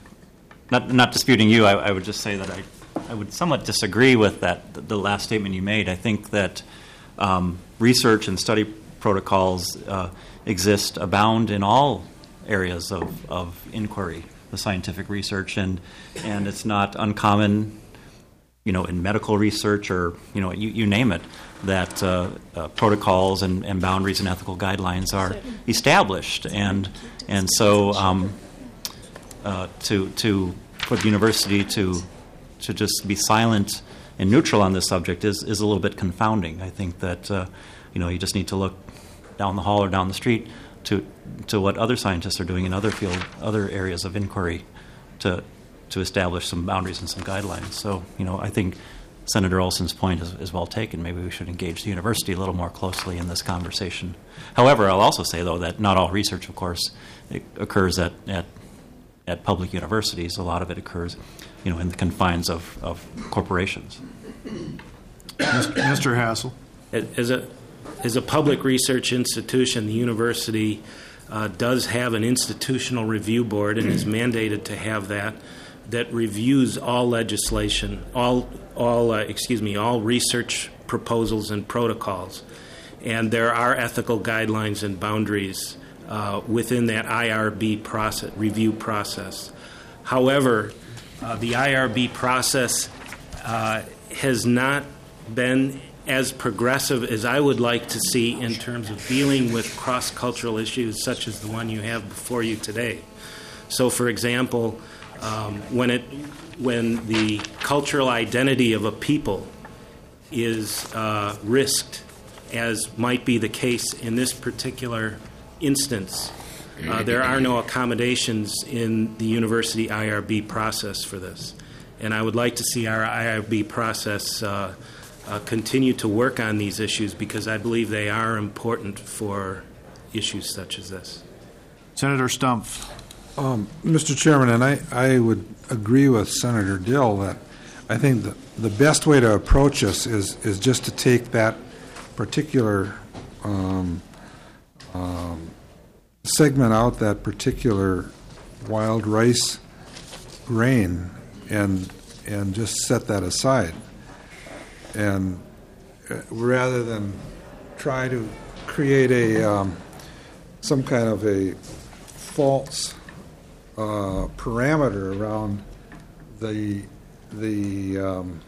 not, not disputing you, I, I would just say that I, I would somewhat disagree with that, the, the last statement you made. I think that um, research and study protocols uh, exist, abound in all areas of, of inquiry, the scientific research, and and it's not uncommon, you know, in medical research or, you know, you, you name it, that uh, uh, protocols and, and boundaries and ethical guidelines are established, and and so um, uh, to to for the university to to just be silent and neutral on this subject is is a little bit confounding. I think that uh, you know you just need to look down the hall or down the street to to what other scientists are doing in other field, other areas of inquiry, to to establish some boundaries and some guidelines. So, you know, I think Senator Olson's point is, is well taken. Maybe we should engage the university a little more closely in this conversation. However, I'll also say, though, that not all research, of course, it occurs at, at at public universities. A lot of it occurs, you know, in the confines of, of corporations. Mister Hassel. As a as a public research institution, the university uh, does have an institutional review board and is mandated to have that that reviews all legislation, all all uh, excuse me, all research proposals and protocols, and there are ethical guidelines and boundaries uh, within that I R B process review process. However, uh, the I R B process uh, has not been as progressive as I would like to see in terms of dealing with cross-cultural issues such as the one you have before you today. So, for example, um, when it when the cultural identity of a people is uh, risked, as might be the case in this particular instance, uh, there are no accommodations in the university I R B process for this. And I would like to see our I R B process uh, uh, continue to work on these issues because I believe they are important for issues such as this. Senator Stumpf. Um, Mister Chairman, and I, I would agree with Senator Dill that I think the, the best way to approach this is, is just to take that particular um, um, segment out, that particular wild rice grain, and and just set that aside. And uh, rather than try to create a um, some kind of a false uh, parameter around the the um,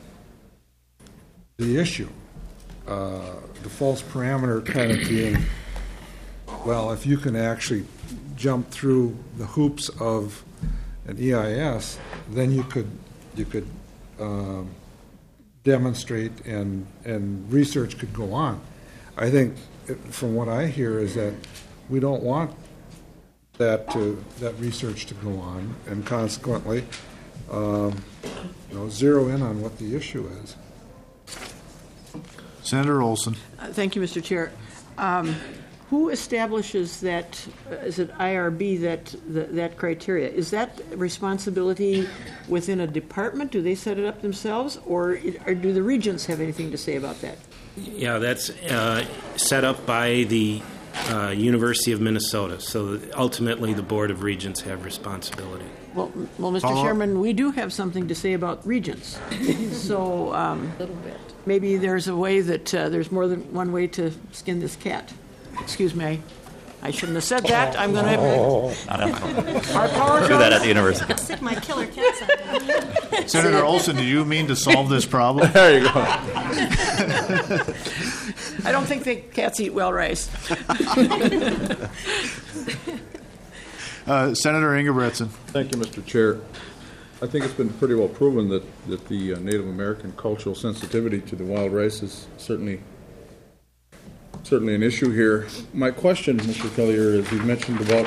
the issue, uh, the false parameter kind of being, well, if you can actually jump through the hoops of an E I S, then you could you could um, demonstrate and and research could go on. I think, from what I hear, is that we don't want that to that research to go on, and consequently, um, you know, zero in on what the issue is. Senator Olson. Uh, thank you, Mister Chair. Um, who establishes that, uh, is it I R B, that, that that criteria? Is that responsibility within a department? Do they set it up themselves? Or, it, or do the regents have anything to say about that? Yeah, that's uh, set up by the uh, University of Minnesota. So ultimately, the Board of Regents have responsibility. Well, well, Mister Follow up? Chairman, we do have something to say about regents. So um, maybe there's a way that uh, there's more than one way to skin this cat. Excuse me. I shouldn't have said that. I'm going to have Not to. Our power Do that at the university. I'll stick my killer cats on. Senator Olson, do you mean to solve this problem? There you go. I don't think that cats eat well rice. Uh, Senator Ingebretson. Thank you, Mister Chair. I think it's been pretty well proven that, that the uh, Native American cultural sensitivity to the wild rice is certainly certainly an issue here. My question, Mister Collier, is you mentioned about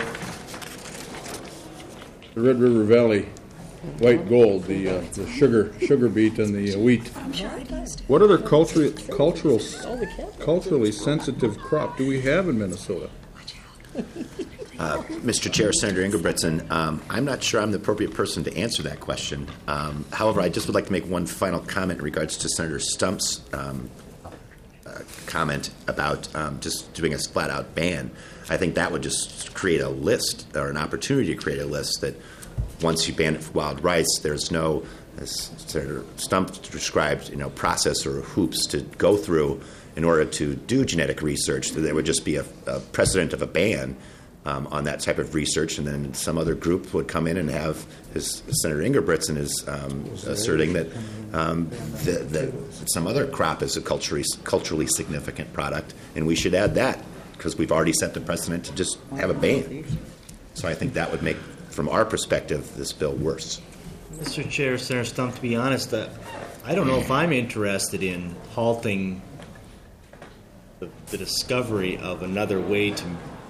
the Red River Valley white gold, the uh, the sugar sugar beet and the uh, wheat. What other culturally cultural culturally sensitive crop do we have in Minnesota? Uh, Mister Chair, Senator Ingebretson, um, I'm not sure I'm the appropriate person to answer that question. Um, however, I just would like to make one final comment in regards to Senator Stump's um, uh, comment about um, just doing a flat-out ban. I think that would just create a list or an opportunity to create a list that once you ban it for wild rice, there's no, as Senator Stump described, you know, process or hoops to go through in order to do genetic research. There would just be a, a precedent of a ban Um, on that type of research, and then some other group would come in and have, as Senator Ingebretson is um, asserting, that um, the, the, some other crop is a culturally, culturally significant product, and we should add that because we've already set the precedent to just have a ban. So I think that would make, from our perspective, this bill worse. Mister Chair, Senator Stump, to be honest, uh, I don't know if I'm interested in halting the, the discovery of another way to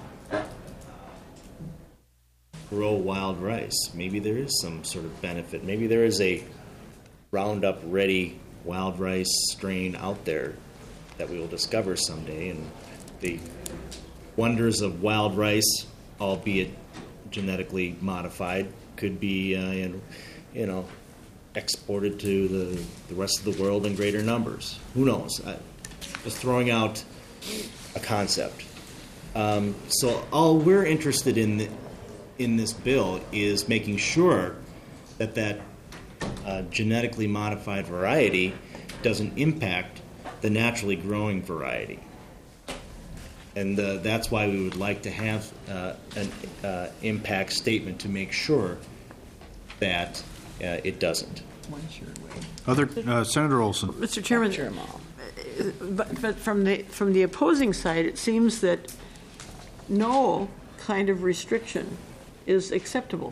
grow wild rice. Maybe there is some sort of benefit. Maybe there is a Roundup ready wild rice strain out there that we will discover someday, and the wonders of wild rice, albeit genetically modified, could be uh, in, you know exported to the, the rest of the world in greater numbers. Who knows? I, just throwing out a concept. Um, so all we're interested in the, in this bill is making sure that that uh, genetically modified variety doesn't impact the naturally growing variety. And uh, that's why we would like to have uh, an uh, impact statement to make sure that uh, it doesn't. Other uh, Senator Olson. Mister Chairman, but, but from the from the opposing side, it seems that no kind of restriction is acceptable,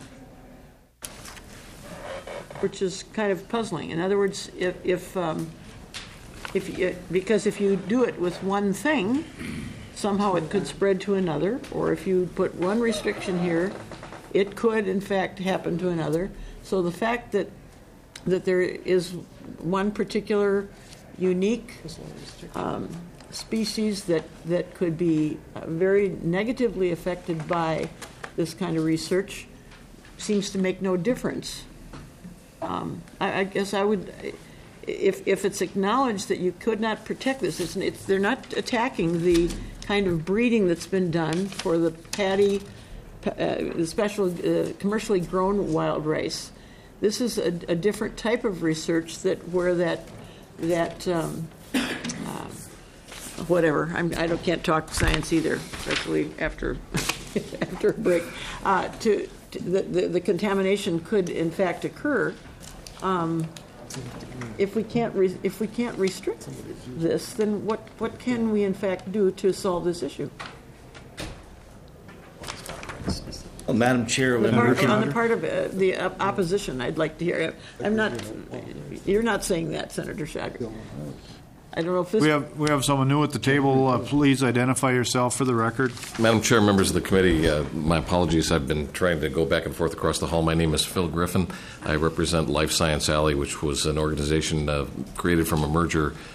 which is kind of puzzling. In other words, if if um, if you, because if you do it with one thing, somehow it could spread to another, or if you put one restriction here, it could in fact happen to another. So the fact that that there is one particular unique um, species that, that could be uh, very negatively affected by this kind of research seems to make no difference. Um, I, I guess I would, if, if it's acknowledged that you could not protect this, it's, it's, they're not attacking the kind of breeding that's been done for the paddy, uh, the special uh, commercially grown wild rice. This is a, a different type of research that where that that um, uh, whatever I'm, I don't can't talk science either, especially after after a break. Uh, to, to the, the the contamination could in fact occur um, if we can't re, if we can't restrict this. Then what what can we in fact do to solve this issue? Well, Madam Chair, On the part, on the part of uh, the uh, opposition, I'd like to hear. I'm not. You're not saying that, Senator Shagger. I don't know if this. We have we have someone new at the table. Uh, please identify yourself for the record. Madam Chair, members of the committee, uh, my apologies. I've been trying to go back and forth across the hall. My name is Phil Griffin. I represent Life Science Alley, which was an organization uh, created from a merger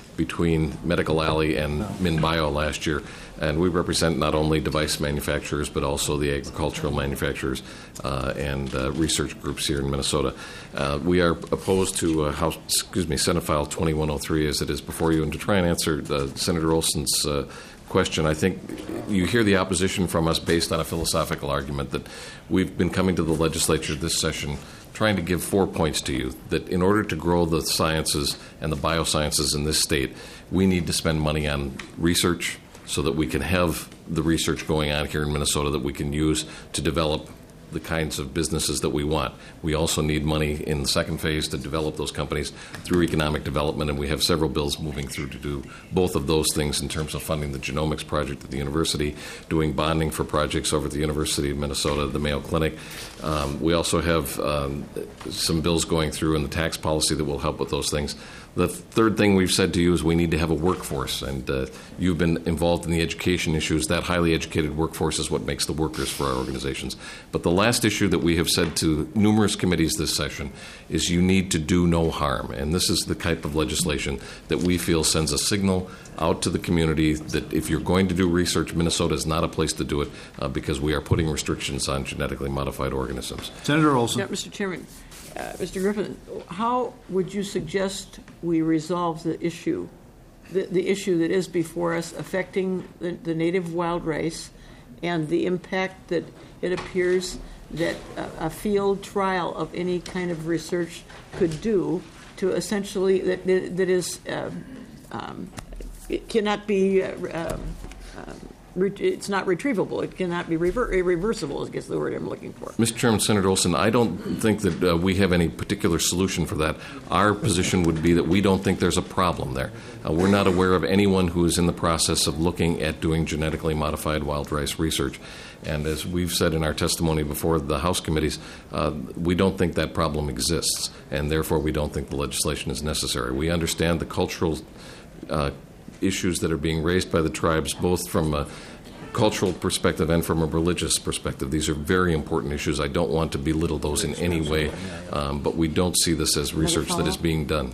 between Medical Alley and MinBio last year. And we represent not only device manufacturers, but also the agricultural manufacturers uh, and uh, research groups here in Minnesota. Uh, we are opposed to uh, House, excuse me, Senate File twenty-one oh three as it is before you. And to try and answer uh, Senator Olson's uh, question, I think you hear the opposition from us based on a philosophical argument that we've been coming to the legislature this session trying to give four points to you, that in order to grow the sciences and the biosciences in this state, we need to spend money on research so that we can have the research going on here in Minnesota that we can use to develop the kinds of businesses that we want. We also need money in the second phase to develop those companies through economic development, and we have several bills moving through to do both of those things in terms of funding the genomics project at the university, doing bonding for projects over at the University of Minnesota, the Mayo Clinic. Um, we also have um, some bills going through in the tax policy that will help with those things. The third thing we've said to you is we need to have a workforce, and uh, you've been involved in the education issues. That highly educated workforce is what makes the workers for our organizations. But the last issue that we have said to numerous committees this session is you need to do no harm, and this is the type of legislation that we feel sends a signal out to the community that if you're going to do research, Minnesota is not a place to do it uh, because we are putting restrictions on genetically modified organisms. Senator Olson. Yeah, Mister Chairman. Uh, Mister Griffin, how would you suggest we resolve the issue, the, the issue that is before us affecting the, the native wild rice and the impact that it appears that a, a field trial of any kind of research could do to essentially, that, that, that is, uh, um, it cannot be, uh, um, um, it's not retrievable. It cannot be rever- irreversible, I guess the word I'm looking for. Mister Chairman, Senator Olson, I don't think that uh, we have any particular solution for that. Our position would be that we don't think there's a problem there. Uh, we're not aware of anyone who is in the process of looking at doing genetically modified wild rice research. And as we've said in our testimony before the House committees, uh, we don't think that problem exists, and therefore we don't think the legislation is necessary. We understand the cultural uh, issues that are being raised by the tribes, both from a cultural perspective and from a religious perspective. These are very important issues. I don't want to belittle those in any way, um, but we don't see this as research that is being done.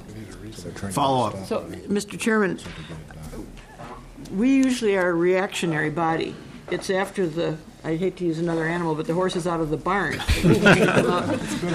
Follow up. So, Mister Chairman, we usually are a reactionary body. It's after the, I hate to use another animal, but the horse is out of the barn. uh,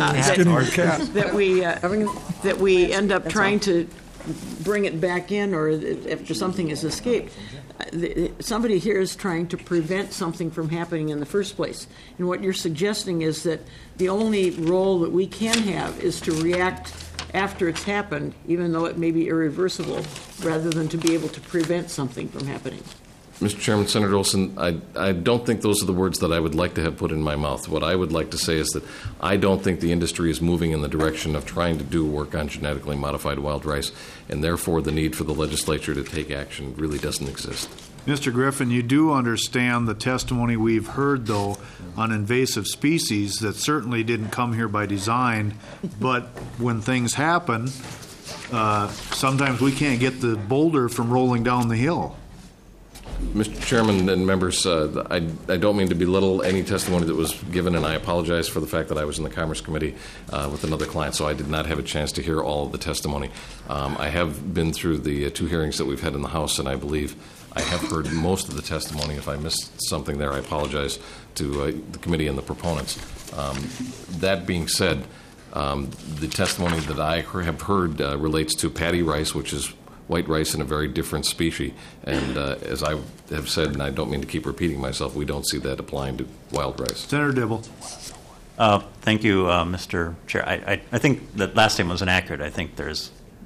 that, that we uh, that we end up trying to bring it back in, or after something has escaped. Somebody here is trying to prevent something from happening in the first place. And what you're suggesting is that the only role that we can have is to react after it's happened, even though it may be irreversible, rather than to be able to prevent something from happening. Mister Chairman, Senator Olson, I, I don't think those are the words that I would like to have put in my mouth. What I would like to say is that I don't think the industry is moving in the direction of trying to do work on genetically modified wild rice, and therefore the need for the legislature to take action really doesn't exist. Mister Griffin, you do understand the testimony we've heard, though, on invasive species that certainly didn't come here by design, but when things happen, uh, sometimes we can't get the boulder from rolling down the hill. Mister Chairman and members, uh, I, I don't mean to belittle any testimony that was given, and I apologize for the fact that I was in the Commerce Committee uh, with another client, so I did not have a chance to hear all of the testimony. Um, I have been through the uh, two hearings that we've had in the House, and I believe I have heard most of the testimony. If I missed something there, I apologize to uh, the committee and the proponents. Um, that being said, um, the testimony that I have heard uh, relates to paddy rice, which is white rice in a very different species. And uh, as I have said, and I don't mean to keep repeating myself, we don't see that applying to wild rice. Senator Dibble. Uh, thank you, uh, Mister Chair. I, I, I think that last statement was inaccurate. I think there's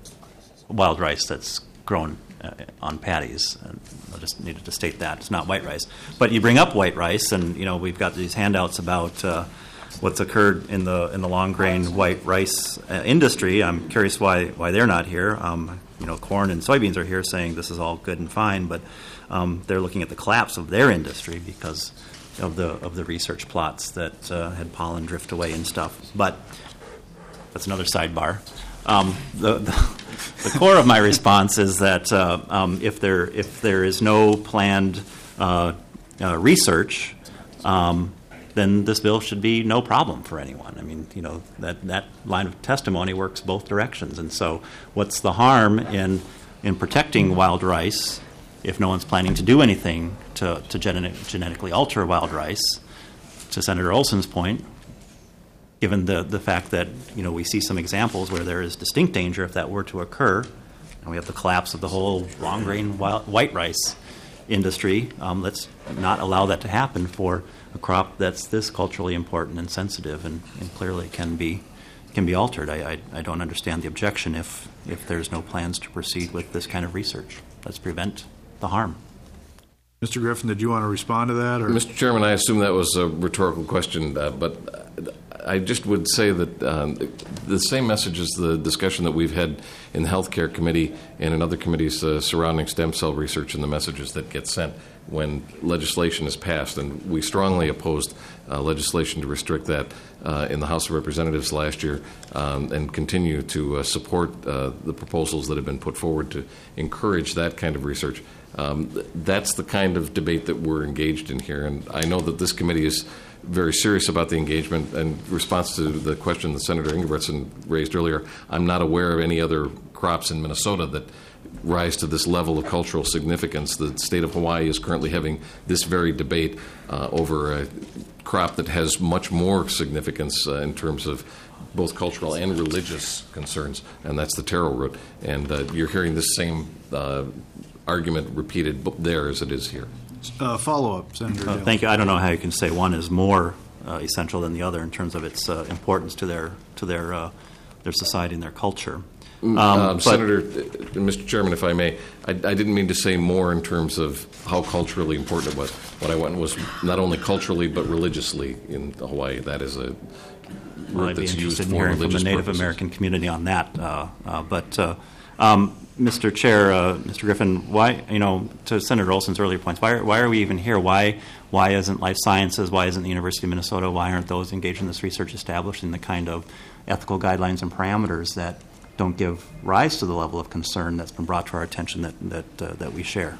wild rice that's grown uh, on paddies. And I just needed to state that. It's not white rice. But you bring up white rice, and, you know, we've got these handouts about uh, what's occurred in the in the long grain white rice uh, industry. I'm curious why why they're not here. Um, you know, corn and soybeans are here saying this is all good and fine, but um, they're looking at the collapse of their industry because of the of the research plots that uh, had pollen drift away and stuff. But that's another sidebar. Um, the, the the core of my response is that uh, um, if there if there is no planned uh, uh, research, um, then this bill should be no problem for anyone. I mean, you know, that, that line of testimony works both directions. And so what's the harm in in protecting wild rice if no one's planning to do anything to, to genetic, genetically alter wild rice. To Senator Olson's point, given the, the fact that, you know, we see some examples where there is distinct danger if that were to occur, and we have the collapse of the whole long grain wild, white rice industry, um, let's not allow that to happen for a crop that's this culturally important and sensitive and, and clearly can be can be altered. I, I, I don't understand the objection if, if there's no plans to proceed with this kind of research. Let's prevent the harm. Mister Griffin, did you want to respond to that? Or? Mister Chairman, I assume that was a rhetorical question, uh, but I just would say that um, the same message as the discussion that we've had in the Healthcare Committee and in other committees uh, surrounding stem cell research and the messages that get sent when legislation is passed. And we strongly opposed uh, legislation to restrict that uh, in the House of Representatives last year um, and continue to uh, support uh, the proposals that have been put forward to encourage that kind of research. Um, that's the kind of debate that we're engaged in here. And I know that this committee is very serious about the engagement. In response to the question that Senator Ingebretson raised earlier, I'm not aware of any other crops in Minnesota that rise to this level of cultural significance. The state of Hawaii is currently having this very debate uh, over a crop that has much more significance uh, in terms of both cultural and religious concerns, and that's the taro root. And uh, you're hearing this same uh, argument repeated there as it is here. Uh, follow-up, Senator. Uh, thank you. I don't know how you can say one is more uh, essential than the other in terms of its uh, importance to their to their uh, their society and their culture. Um, Um, Senator, uh, Mister Chairman, if I may, I, I didn't mean to say more in terms of how culturally important it was. What I went was not only culturally but religiously in Hawaii. That is a Well, word I'd be that's used interested in for hearing from the religious Native purposes. American community on that. Uh, uh, but, uh, um, Mister Chair, uh, Mister Griffin, why, you know, to Senator Olson's earlier points, why are, why are we even here? Why why isn't Life Sciences, why isn't the University of Minnesota, why aren't those engaged in this research establishing the kind of ethical guidelines and parameters that don't give rise to the level of concern that's been brought to our attention that, that, uh, that we share?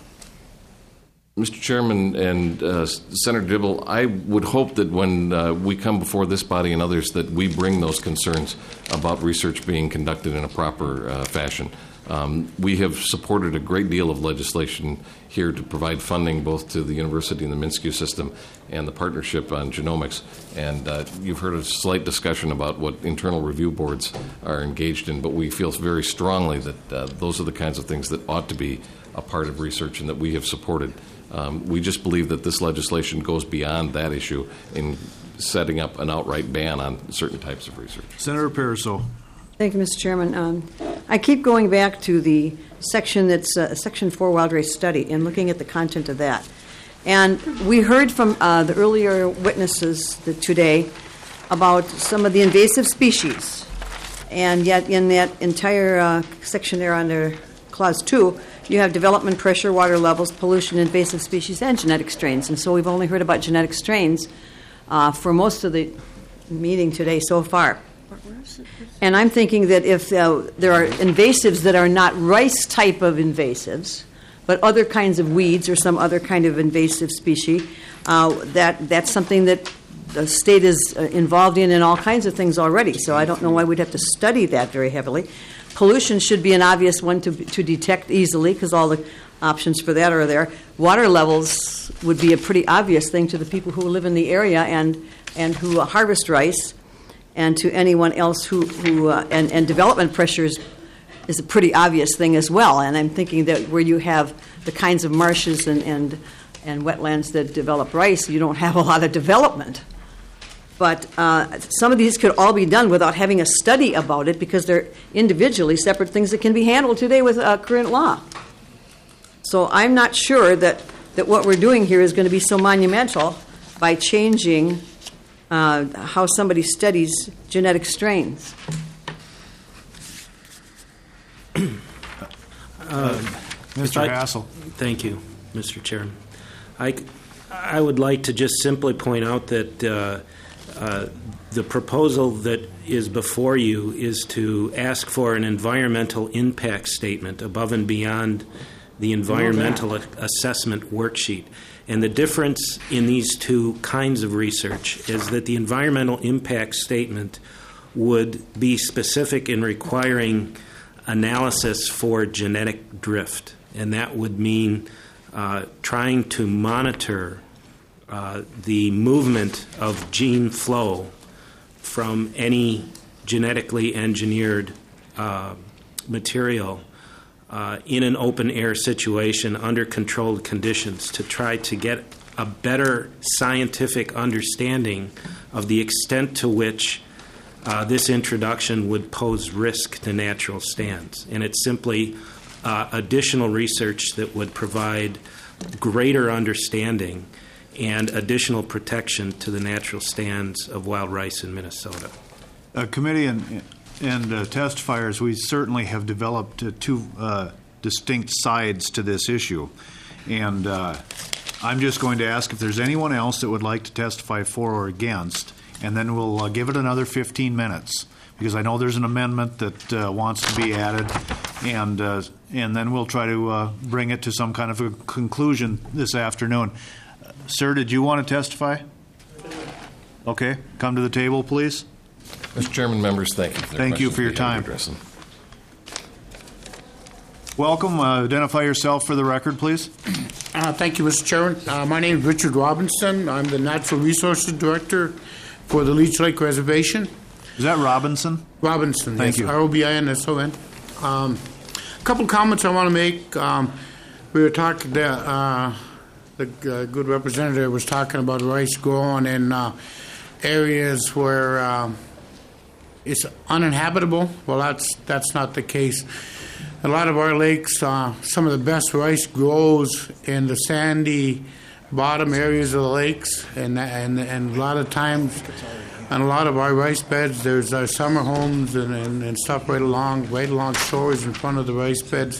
Mister Chairman and uh, Senator Dibble, I would hope that when uh, we come before this body and others that we bring those concerns about research being conducted in a proper uh, fashion. Um, we have supported a great deal of legislation here to provide funding both to the university and the MnSCU system and the partnership on genomics. And uh, you've heard a slight discussion about what internal review boards are engaged in, but we feel very strongly that uh, those are the kinds of things that ought to be a part of research and that we have supported. Um, we just believe that this legislation goes beyond that issue in setting up an outright ban on certain types of research. Senator Pariseau. Thank you, Mister Chairman. Um, I keep going back to the section that's uh, Section four Wild Rice Study and looking at the content of that. And we heard from uh, the earlier witnesses that today about some of the invasive species. And yet in that entire uh, section there under Clause two, you have development pressure, water levels, pollution, invasive species, and genetic strains. And so we've only heard about genetic strains uh, for most of the meeting today so far. And I'm thinking that if uh, there are invasives that are not rice type of invasives, but other kinds of weeds or some other kind of invasive species, uh, that that's something that the state is uh, involved in in all kinds of things already. So I don't know why we'd have to study that very heavily. Pollution should be an obvious one to to detect easily because all the options for that are there. Water levels would be a pretty obvious thing to the people who live in the area and and who uh, harvest rice, and to anyone else who who uh, and and development pressures is a pretty obvious thing as well. And I'm thinking that where you have the kinds of marshes and and and wetlands that develop rice, you don't have a lot of development. But uh, some of these could all be done without having a study about it because they're individually separate things that can be handled today with uh, current law. So I'm not sure that, that what we're doing here is going to be so monumental by changing uh, how somebody studies genetic strains. Uh, Mister I- Hassel. Thank you, Mister Chairman. I, I would like to just simply point out that uh, uh, the proposal that is before you is to ask for an environmental impact statement above and beyond the environmental assessment worksheet. And the difference in these two kinds of research is that the environmental impact statement would be specific in requiring analysis for genetic drift, and that would mean uh, trying to monitor uh, the movement of gene flow from any genetically engineered uh, material uh, in an open air situation under controlled conditions to try to get a better scientific understanding of the extent to which uh, this introduction would pose risk to natural stands. And it's simply uh, additional research that would provide greater understanding and additional protection to the natural stands of wild rice in Minnesota. Uh, committee and, and uh, testifiers, we certainly have developed uh, two uh, distinct sides to this issue. And uh, I'm just going to ask if there's anyone else that would like to testify for or against, and then we'll uh, give it another fifteen minutes, because I know there's an amendment that uh, wants to be added, and uh, and then we'll try to uh, bring it to some kind of a conclusion this afternoon. Uh, sir, did you want to testify? Okay, come to the table, please. Mister Chairman, members, thank you. For thank you for your time. Welcome. Uh, identify yourself for the record, please. Uh, thank you, Mister Chairman. Uh, my name is Richard Robinson. I'm the Natural Resources Director for the Leech Lake Reservation. Is that Robinson? Robinson. Thank yes, you. R O B I N S O N. Um, a couple comments I want to make. Um, we were talking, the, uh, the uh, good representative was talking about rice growing in uh, areas where um, it's uninhabitable. Well, that's that's not the case. A lot of our lakes, uh, some of the best rice grows in the sandy bottom areas of the lakes, and and and a lot of times, on a lot of our rice beds, there's uh, summer homes and, and, and stuff right along right along shores in front of the rice beds.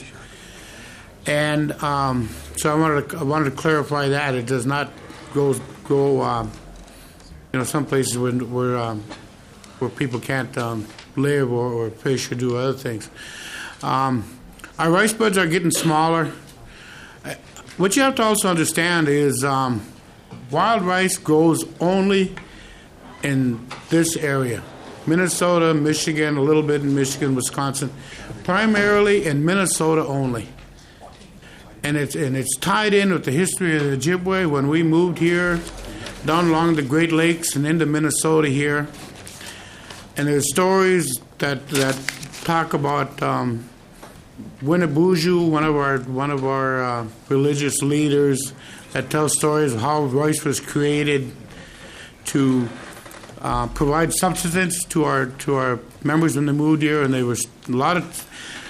And um, so I wanted to I wanted to clarify that it does not go go um, you know some places where where, um, where people can't um, live or, or fish or do other things. Um, our rice beds are getting smaller. What you have to also understand is um, wild rice grows only in this area. Minnesota, Michigan, a little bit in Michigan, Wisconsin, primarily in Minnesota only. And it's, and it's tied in with the history of the Ojibwe. When we moved here, down along the Great Lakes and into Minnesota here, and there's stories that, that talk about um, Winnebuju, one of our one of our uh, religious leaders, that tells stories of how rice was created to uh, provide subsistence to our to our members when they moved here, and there was a lot of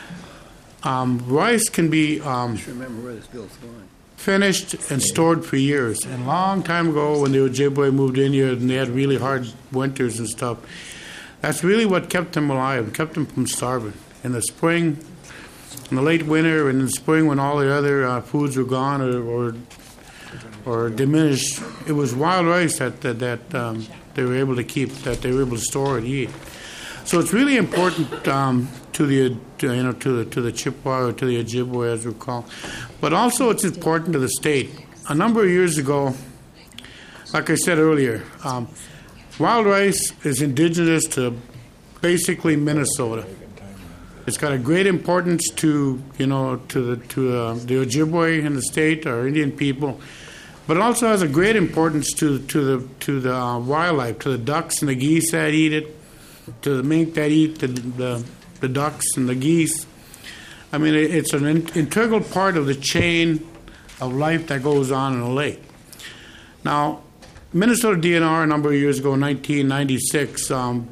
um, rice can be um, Just remember where this bill's going. finished and stored for years. And a long time ago, when the Ojibwe moved in here and they had really hard winters and stuff, that's really what kept them alive, kept them from starving. In the spring, in the late winter, and in the spring when all the other uh, foods were gone or, or or diminished, it was wild rice that that, that um, they were able to keep, that they were able to store and eat. So it's really important um, to the to, you know to the to the Chippewa or to the Ojibwe, as we call, but also it's important to the state. A number of years ago, like I said earlier, um, wild rice is indigenous to basically Minnesota. It's got a great importance to you know to the to uh, the Ojibwe in the state, our Indian people, but it also has a great importance to to the to the uh, wildlife, to the ducks and the geese that eat it, to the mink that eat the the, the ducks and the geese. I mean, it, it's an in, integral part of the chain of life that goes on in the lake. Now, Minnesota D N R a number of years ago, nineteen ninety-six, um,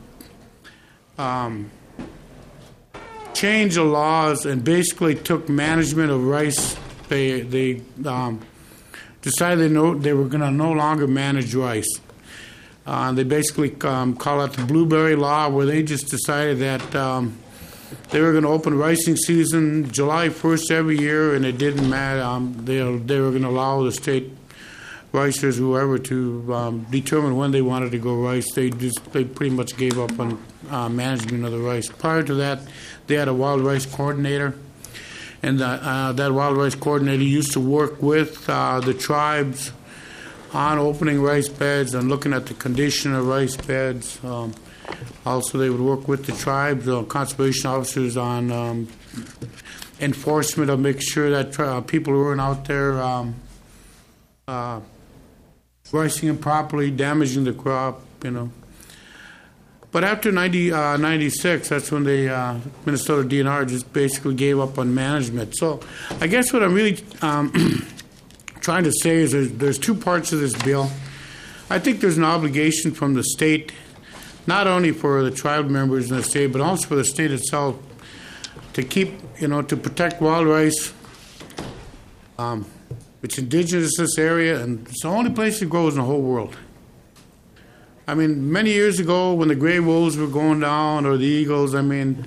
um, changed the laws and basically took management of rice. They they um, decided they, no, they were going to no longer manage rice. Uh, they basically um, call it the Blueberry Law, where they just decided that um, they were going to open ricing season July first every year, and it didn't matter. Um, they they were going to allow the state ricers, whoever, to um, determine when they wanted to go rice. They just they pretty much gave up on uh, management of the rice. Prior to that, they had a wild rice coordinator, and uh, uh, that wild rice coordinator used to work with uh, the tribes on opening rice beds and looking at the condition of rice beds. Um, Also, they would work with the tribes, uh, conservation officers on um, enforcement of making sure that tri- uh, people who aren't out there um, uh, ricing improperly, damaging the crop, you know. But after ninety, uh, ninety-six, that's when the uh, Minnesota D N R just basically gave up on management. So I guess what I'm really um, trying to say is there's, there's two parts of this bill. I think there's an obligation from the state, not only for the tribe members in the state, but also for the state itself, to keep, you know, to protect wild rice. Um, it's indigenous to this area, and it's the only place it grows in the whole world. I mean, many years ago when the gray wolves were going down, or the eagles, I mean,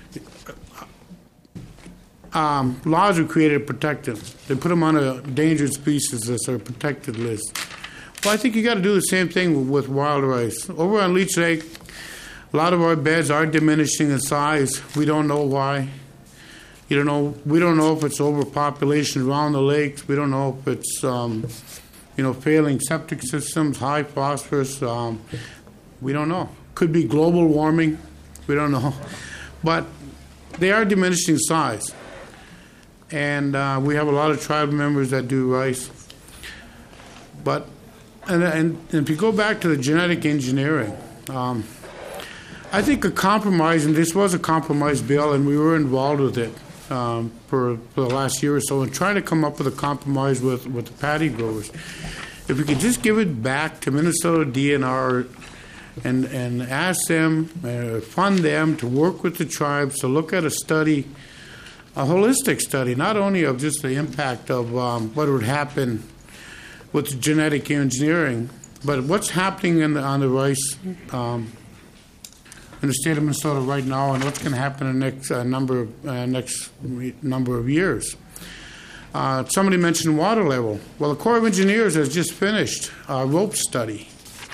um, laws were created to protect them. They put them on a endangered species list or a protected list. Well, I think you got to do the same thing with wild rice. Over on Leech Lake, a lot of our beds are diminishing in size. We don't know why. You don't know. We don't know if it's overpopulation around the lakes. We don't know if it's um, you know, failing septic systems, high phosphorus. Um, we don't know. Could be global warming. We don't know. But they are diminishing size. And uh, we have a lot of tribal members that do rice. But, and, and, and if you go back to the genetic engineering, um, I think a compromise, and this was a compromise bill, and we were involved with it um, for, for the last year or so, and trying to come up with a compromise with, with the paddy growers. If we could just give it back to Minnesota D N R and, and ask them, uh, fund them to work with the tribes to look at a study, a holistic study, not only of just the impact of um, what would happen with genetic engineering, but what's happening in the, on the rice um, in the state of Minnesota right now, and what's going to happen in the next uh, number of, uh, next number of years. Uh, somebody mentioned water level. Well, the Corps of Engineers has just finished a rope study,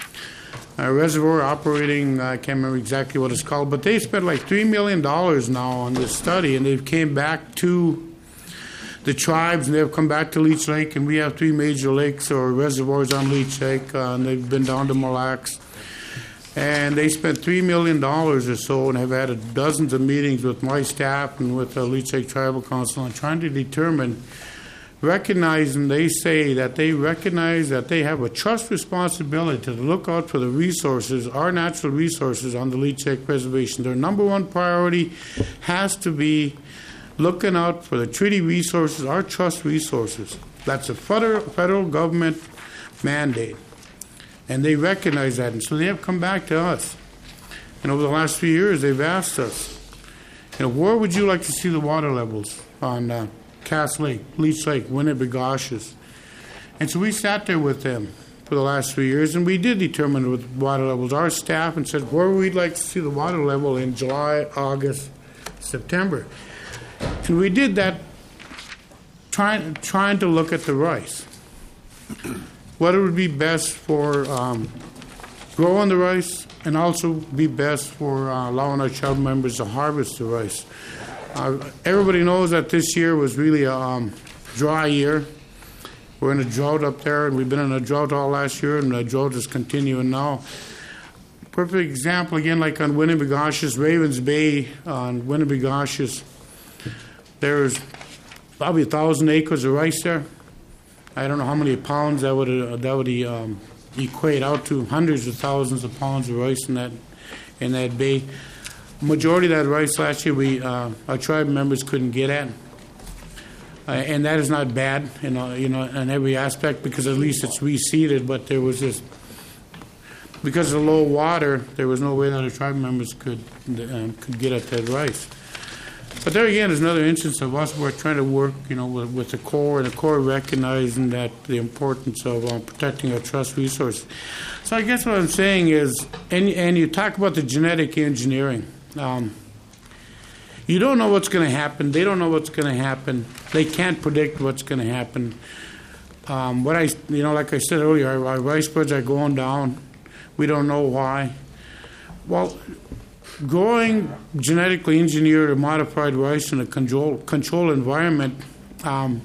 a reservoir operating. I can't remember exactly what it's called, but they spent like three million dollars now on this study, and they've came back to the tribes, and they've come back to Leech Lake, and we have three major lakes or reservoirs on Leech Lake, uh, and they've been down to Mille Lacs. And they spent three million dollars or so and have had dozens of meetings with my staff and with the Leech Lake Tribal Council and trying to determine, recognizing they say that they recognize that they have a trust responsibility to look out for the resources, our natural resources on the Leech Lake Reservation. Their number one priority has to be looking out for the treaty resources, our trust resources. That's a federal, federal government mandate. And they recognize that. And so they have come back to us. And over the last few years, they've asked us, you know, where would you like to see the water levels on uh, Cass Lake, Leech Lake, Winnebigoshes? And so we sat there with them for the last three years, and we did determine with water levels. Our staff and said where we'd like to see the water level in July, August, September. And we did that trying, trying to look at the rice. What it would be best for um, growing the rice and also be best for uh, allowing our tribal members to harvest the rice. Uh, everybody knows that this year was really a um, dry year. We're in a drought up there, and we've been in a drought all last year, and the drought is continuing now. Perfect example, again, like on Winnebigoshes, Ravens Bay on Winnebigoshes, there's probably a thousand acres of rice there. I don't know how many pounds that would uh, that would um, equate out to. Hundreds of thousands of pounds of rice in that in that bay. Majority of that rice last year, we uh, our tribe members couldn't get at, uh, and that is not bad, you know, you know, in every aspect, because at least it's reseeded. But there was this, because of the low water, there was no way that our tribe members could uh, could get at that rice. But there again is another instance of us we're trying to work, you know, with, with the Corps, and the Corps recognizing that the importance of uh, protecting our trust resources. So I guess what I'm saying is, and and you talk about the genetic engineering. Um, you don't know what's going to happen. They don't know what's going to happen. They can't predict what's going to happen. Um, what I, you know, like I said earlier, our, our rice spreads are going down. We don't know why. Well, growing genetically engineered or modified rice in a control, controlled environment um,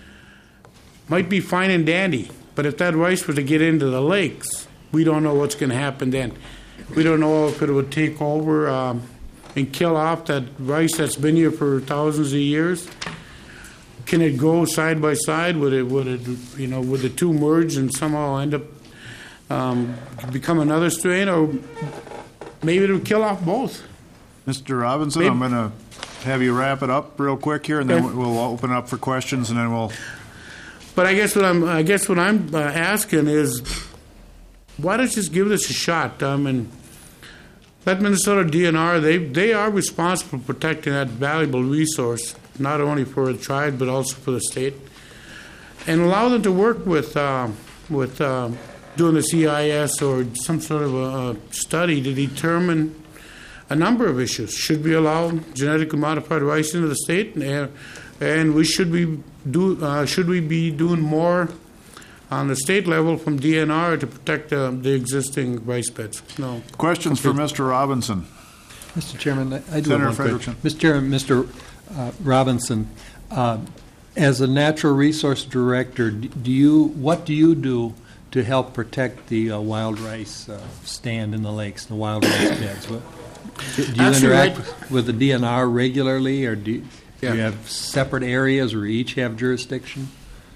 might be fine and dandy, but if that rice were to get into the lakes, we don't know what's going to happen then. We don't know if it would take over um, and kill off that rice that's been here for thousands of years. Can it go side by side? Would it, would it, you know, would the two merge and somehow end up um, become another strain, or maybe it would kill off both? Mister Robinson, Maybe. I'm going to have you wrap it up real quick here, and then Okay. we'll open it up for questions, and then we'll. But I guess what I'm, I guess what I'm uh, asking is, why don't you just give this a shot? I mean, let Minnesota D N R. They they are responsible for protecting that valuable resource, not only for the tribe but also for the state, and allow them to work with uh, with uh, doing the C I S or some sort of a, a study to determine a number of issues. Should we allow genetically modified rice into the state, and, and we should we do uh, should we be doing more on the state level from D N R to protect uh, the existing rice beds? No. Questions for Mister Robinson? Mister Chairman, I I do Senator have one question. Frederickson. Mister Chairman, Mister Uh, Robinson, uh, as a natural resource director, d- do you what do you do to help protect the uh, wild rice uh, stand in the lakes, the wild rice beds? What, do, do you Actually, interact right- with the D N R regularly, or do you, Yeah. do you have separate areas where each have jurisdiction?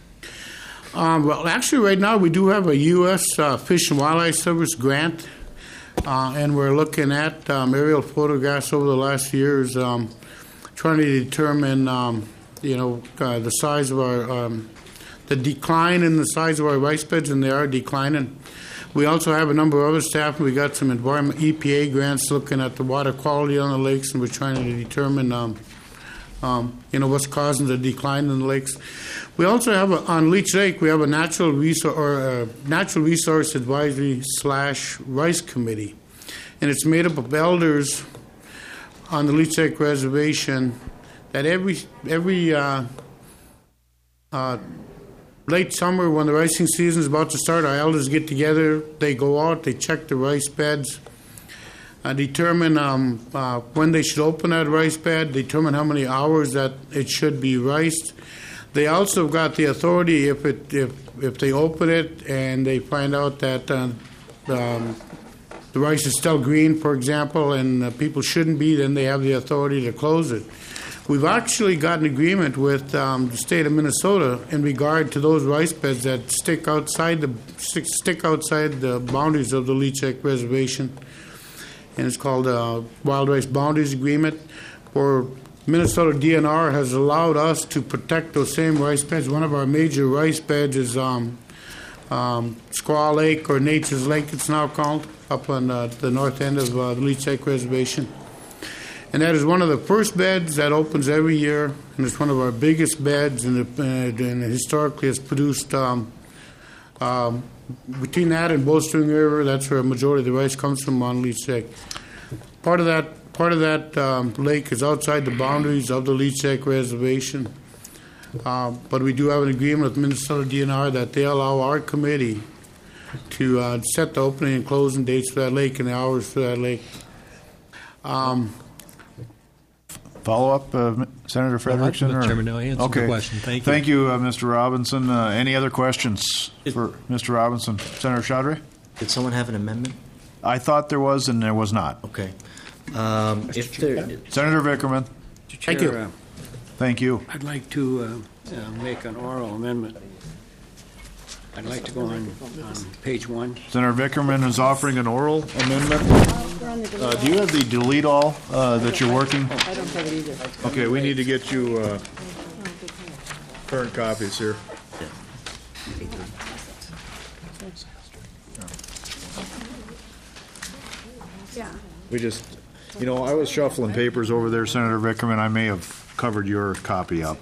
Um, well, actually, right now we do have a U S Uh, Fish and Wildlife Service grant, uh, and we're looking at um, aerial photographs over the last years, um, trying to determine, um, you know, uh, the size of our, um, the decline in the size of our rice beds, and they are declining. We also have a number of other staff. We got some environment E P A grants looking at the water quality on the lakes, and we're trying to determine, um, um, you know, what's causing the decline in the lakes. We also have a, on Leech Lake, we have a natural resource or uh natural resource advisory slash rice committee, and it's made up of elders on the Leech Lake Reservation that every every uh, uh, late summer when the ricing season is about to start, our elders get together. They go out, they check the rice beds, uh, determine um, uh, when they should open that rice bed, determine how many hours that it should be riced. They also got the authority if it if if they open it and they find out that uh, um, the rice is still green, for example, and uh, people shouldn't be, then they have the authority to close it. We've actually got an agreement with um, the state of Minnesota in regard to those rice beds that stick outside the stick, stick outside the boundaries of the Leech Lake Reservation, and it's called uh, Wild Rice Boundaries Agreement, where Minnesota D N R has allowed us to protect those same rice beds. One of our major rice beds is um, um, Squaw Lake, or Nature's Lake it's now called, up on uh, the north end of uh, the Leech Lake Reservation. And that is one of the first beds that opens every year, and it's one of our biggest beds, and, it, uh, and historically has produced, um, um, between that and Bowstring River, that's where a majority of the rice comes from on Leech Lake. Part of that Part of that um, lake is outside the boundaries of the Leech Lake Reservation, uh, but we do have an agreement with Minnesota D N R that they allow our committee to uh, set the opening and closing dates for that lake and the hours for that lake. Um, Follow up, uh, Senator Frederickson? Mister or- Chairman, no, I answered the okay. question. Thank you. Thank you, uh, Mister Robinson. Uh, any other questions for Mister Robinson? Senator Chaudhry? Did someone have an amendment? I thought there was, and there was not. Okay. Um, if there, Senator Vickerman? Thank you. Uh, Thank you. I'd like to uh, uh, make an oral amendment. I'd like to go on, on page one. Senator Vickerman is offering an oral amendment. Uh, do you have the delete all uh, that you're working? I don't have it either. Okay, we need to get you uh, current copies here. Yeah. We just, you know, I was shuffling papers over there, Senator Vickerman. I may have covered your copy up.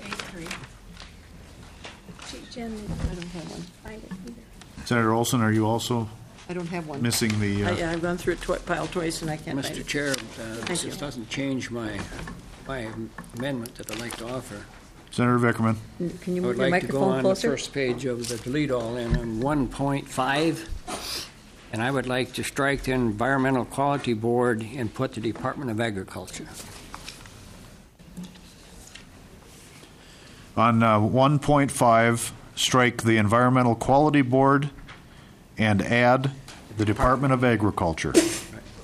Jen, I don't have one. find it either. Senator Olson, are you also I don't have one. missing the? Uh, I, I've gone through it twi- pile twice and I can't find Mister it. Chair, uh, Thank this you. doesn't change my, my amendment that I'd like to offer. Senator Vickerman? Can you I would move your like to go microphone on closer? the first page of the delete all in on one point five, and I would like to strike the Environmental Quality Board and put the Department of Agriculture. On uh, one point five, strike the Environmental Quality Board and add the Department of Agriculture.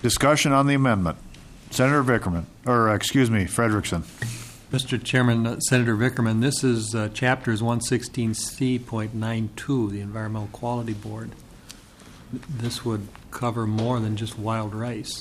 Discussion on the amendment. Senator Vickerman, or excuse me, Frederickson. Mister Chairman, uh, Senator Vickerman, this is uh, chapters one sixteen C point nine two, the Environmental Quality Board. This would cover more than just wild rice.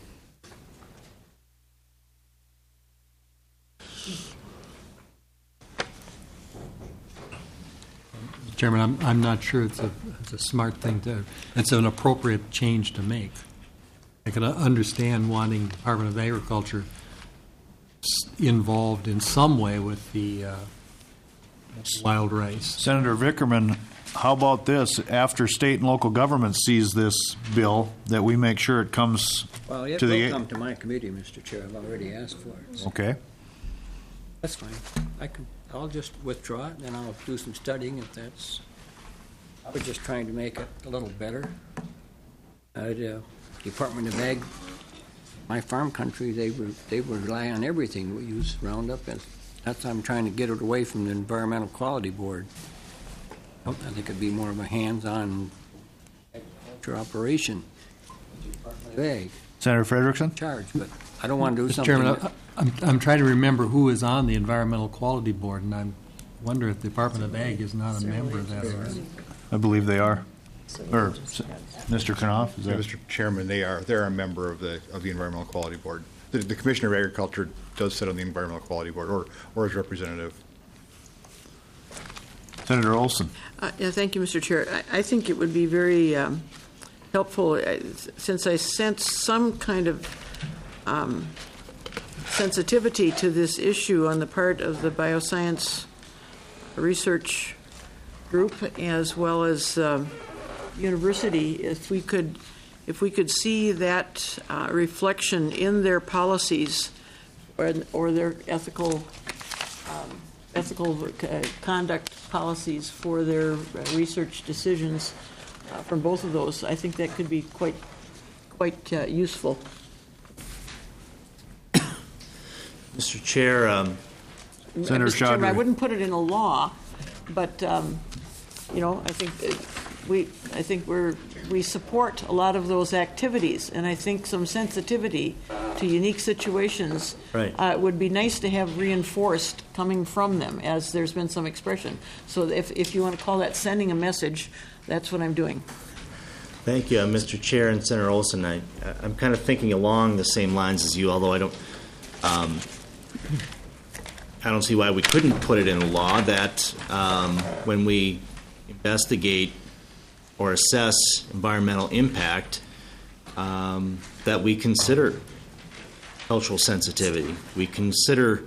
Chairman, I'm, I'm not sure it's a, it's a smart thing to, it's an appropriate change to make. I can understand wanting Department of Agriculture s- involved in some way with the uh, wild rice. Senator Vickerman, how about this? After state and local government sees this bill, that we make sure it comes Well, it to will the... come to my committee, Mister Chair. I've already asked for it. so Okay. That's fine. I can, I'll just withdraw it, and then I'll do some studying if that's, I was just trying to make it a little better. I'd, uh, Department of Ag, my farm country, they were, they would rely on everything we use Roundup, and that's why I'm trying to get it away from the Environmental Quality Board. I think it'd be more of a hands-on agriculture operation. Department of Ag. Senator Frederickson? Charge, but I don't want to do Mister something. Chairman, that- I- I'm, I'm trying to remember who is on the Environmental Quality Board, and I wonder if the Department of Ag is not a member of that already. I believe they are. Or, Mister Knopf, is that? Mister Chairman, they are, they're a member of the, of the Environmental Quality Board. The, the Commissioner of Agriculture does sit on the Environmental Quality Board, or, or as representative. Senator Olson. Uh, yeah, thank you, Mister Chair. I, I think it would be very um, helpful, uh, since I sense some kind of um, sensitivity to this issue on the part of the bioscience research group, as well as um, university. If we could, if we could see that uh, reflection in their policies or, or their ethical. Um, ethical uh, conduct policies for their uh, research decisions uh, from both of those, I think that could be quite quite uh, useful. Mister Chair, um, Senator Mister Chairman, I Chaudhry. wouldn't put it in a law, but um, you know, I think uh, we I think we're we support a lot of those activities, and I think some sensitivity to unique situations Right. uh, would be nice to have reinforced coming from them, as there's been some expression. So if if you want to call that sending a message, that's what I'm doing. Thank you, uh, Mister Chair and Senator Olson. I, I'm kind of thinking along the same lines as you, although I don't, um, I don't see why we couldn't put it in a law that um, when we investigate or assess environmental impact, um, that we consider cultural sensitivity, we consider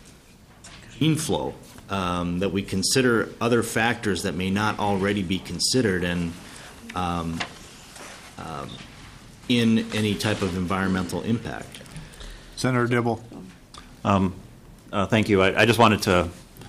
gene flow, um, that we consider other factors that may not already be considered, and um, um, in any type of environmental impact. Senator Dibble. Um, uh, thank you. I, I just wanted to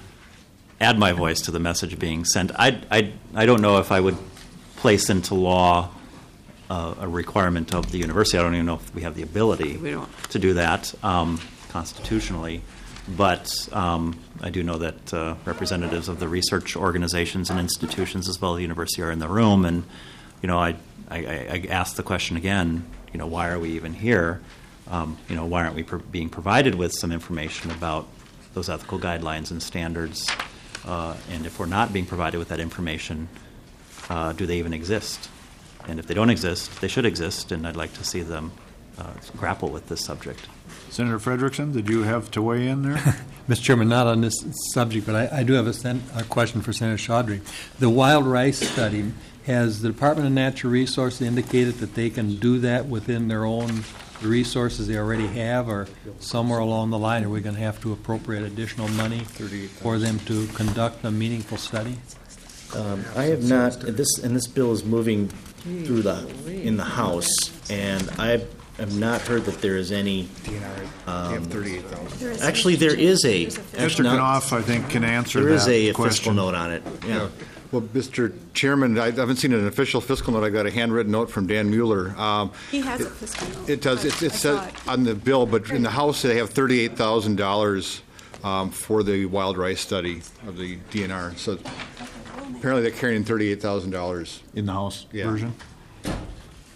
add my voice to the message being sent. I, I, I don't know if I would place into law uh, a requirement of the university. I don't even know if we have the ability We don't. to do that um, constitutionally. But um, I do know that uh, representatives of the research organizations and institutions as well as the university are in the room. And, you know, I, I, I asked the question again, you know, why are we even here? Um, you know, why aren't we pro- being provided with some information about those ethical guidelines and standards? Uh, and if we're not being provided with that information, uh, do they even exist? And if they don't exist, they should exist, and I'd like to see them uh, grapple with this subject. Senator Frederickson, did you have to weigh in there? Mister Chairman, not on this subject, but I, I do have a, sen- a question for Senator Chaudhry. The wild rice study, has the Department of Natural Resources indicated that they can do that within their own resources they already have, or somewhere along the line are we going to have to appropriate additional money for them to conduct a meaningful study? Um, I have not. This and this bill is moving through the in the House, and I have not heard that there is any. Um, thirty-eight thousand. Actually, there is a. Mister Knopf, I think, can answer There that is a question. fiscal note on it. Yeah. Well, Mister Chairman, I haven't seen an official fiscal note. I got a handwritten note from Dan Mueller. Um, He has a fiscal note. It does. It, it I says saw it. on the bill, but in the House they have thirty-eight thousand dollars um, for the wild rice study of the D N R. So apparently they're carrying thirty-eight thousand dollars in the House yeah. version.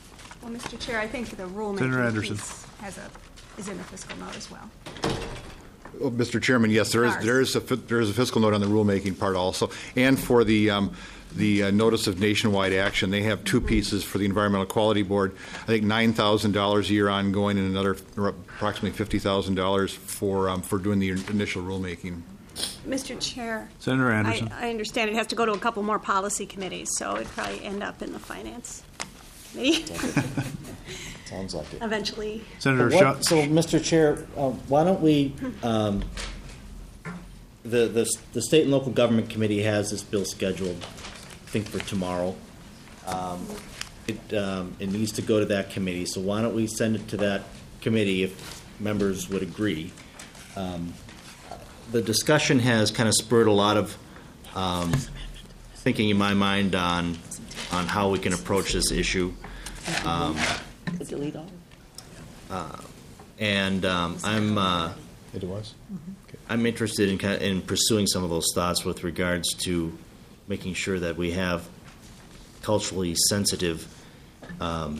Well, Mister Chair, I think the rulemaking Senator Anderson. piece has a, is in the fiscal note as well. Well, Mister Chairman, yes, there is Ours. there is a fi- there is a fiscal note on the rulemaking part also, and for the um, the uh, notice of nationwide action, they have two pieces for the Environmental Quality Board. I think nine thousand dollars a year ongoing, and another approximately fifty thousand dollars for um, for doing the initial rulemaking. Mister Chair. Senator Anderson. I, I understand it has to go to a couple more policy committees, so it'd probably end up in the finance committee Sounds like it. eventually. Senator What- Shaw. So, Mister Chair, uh, why don't we, um, the, the, the State and Local Government Committee has this bill scheduled, I think, for tomorrow. Um, It, um, it needs to go to that committee, so why don't we send it to that committee if members would agree? Um, The discussion has kind of spurred a lot of um, thinking in my mind on, on how we can approach this issue. Um, Delete all. Uh, and um, I'm uh, It was? I'm interested in, kind of, in pursuing some of those thoughts with regards to making sure that we have culturally sensitive um,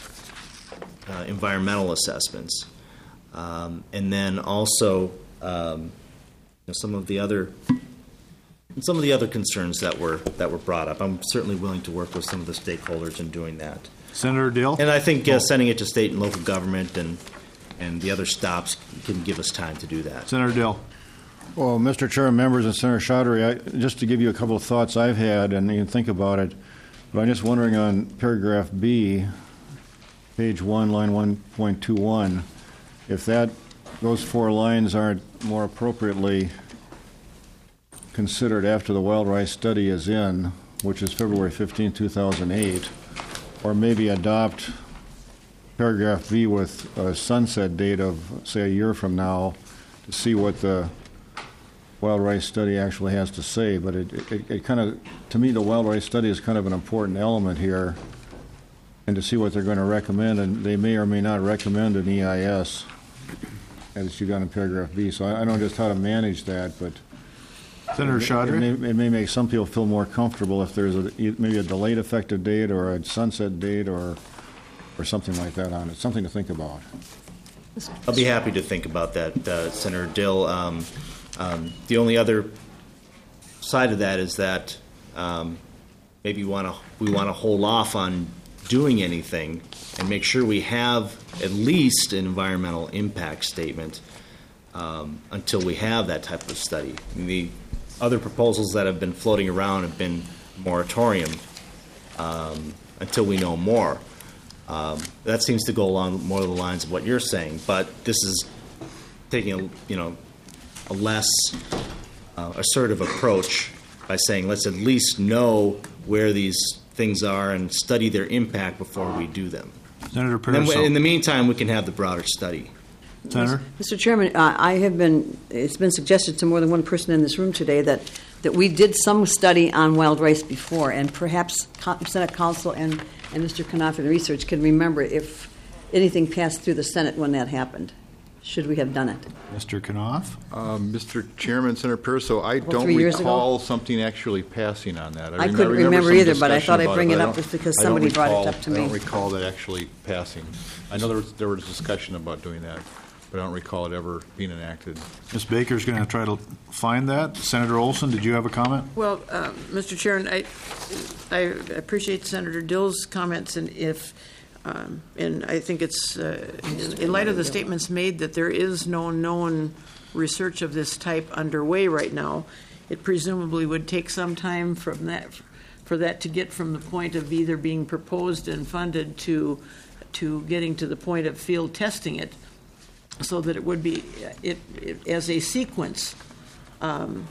uh, environmental assessments, um, and then also um, you know, some of the other some of the other concerns that were that were brought up. I'm certainly willing to work with some of the stakeholders in doing that. Senator Dill? And I think uh, sending it to state and local government and, and the other stops can give us time to do that. Senator Dill. Well, Mister Chair, members, and Senator Chaudhary, I, just to give you a couple of thoughts I've had, and you can think about it, but I'm just wondering on paragraph B, page one, line one point two one, if that those four lines aren't more appropriately considered after the wild rice study is in, which is February fifteenth, two thousand eight, or maybe adopt paragraph B with a sunset date of, say, a year from now to see what the wild rice study actually has to say. But it, it, it kind of, to me, the wild rice study is kind of an important element here, and to see what they're going to recommend, and they may or may not recommend an E I S, as you got in paragraph B. So I, I don't know just how to manage that, but Senator Chaudhary? It may, it may make some people feel more comfortable if there's a, maybe a delayed effective date or a sunset date or or something like that on it. Something to think about. I'll be happy to think about that, uh, Senator Dill. Um, um, the only other side of that is that um, maybe we want to we want to hold off on doing anything and make sure we have at least an environmental impact statement um, until we have that type of study. I mean, the other proposals that have been floating around have been moratorium um, until we know more. Um, that seems to go along more of the lines of what you're saying, but this is taking a, you know, a less uh, assertive approach by saying let's at least know where these things are and study their impact before we do them. Senator And then Purcell. in the meantime, we can have the broader study. Senator? Mister Chairman, uh, I have been, it's been suggested to more than one person in this room today that, that we did some study on wild rice before, and perhaps Co- Senate Counsel and, and Mister Knopf in research can remember if anything passed through the Senate when that happened. Should we have done it? Mister Knopf? Um, Mister Chairman, Senator Purcell, I About don't three years ago? recall something actually passing on that. I remem- couldn't remember some either, but I discussion thought I'd about bring it but I up don't- just because I don't somebody brought it recall- up to I don't me. recall that actually passing. I know there was, there was discussion about doing that, but I don't recall it ever being enacted. Miz Baker's going to try to find that. Senator Olson, did you have a comment? Well, uh, Mister Chairman, I, I appreciate Senator Dill's comments, and if, um, and I think it's, uh, in, in light of the statements made that there is no known research of this type underway right now, it presumably would take some time from that, for that to get from the point of either being proposed and funded to, to getting to the point of field testing it, so that it would be, it, it as a sequence um,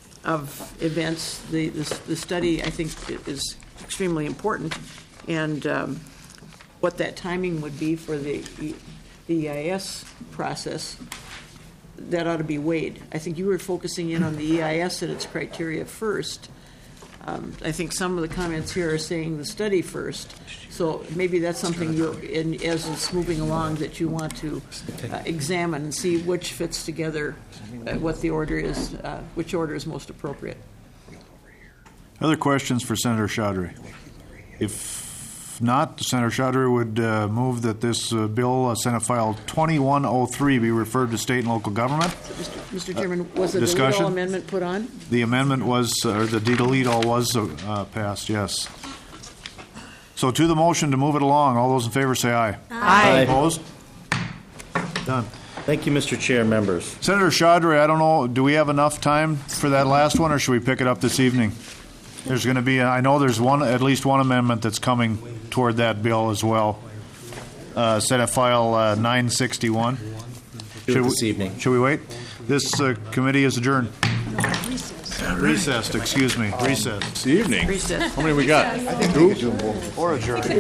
of events. The, the the study, I think, is extremely important, and um, what that timing would be for the E- the E I S process, that ought to be weighed. I think you were focusing in on the E I S and its criteria first. Um, I think some of the comments here are saying the study first. So maybe that's something you're, in, as it's moving along, that you want to uh, examine and see which fits together, uh, what the order is, uh, which order is most appropriate. Other questions for Senator Chaudhary? If If not, Senator Chaudhary would uh, move that this uh, bill, uh, Senate File twenty-one oh three, be referred to state and local government. Mister Chairman, was the discussion? Delete All amendment put on? The amendment was, uh, or the delete all was uh, passed, yes. So to the motion to move it along, all those in favor say aye. Aye. Opposed? Done. Thank you, Mister Chair, members. Senator Chaudhary, I don't know, do we have enough time for that last one, or should we pick it up this evening? There's going to be, I know there's one, at least one amendment that's coming toward that bill as well. Uh, Senate File uh, nine sixty-one. Do it Should this we- evening. Should we wait? This uh, committee is adjourned. Recessed, excuse me, recessed. This evening. Recess. How many we got? Or adjourned.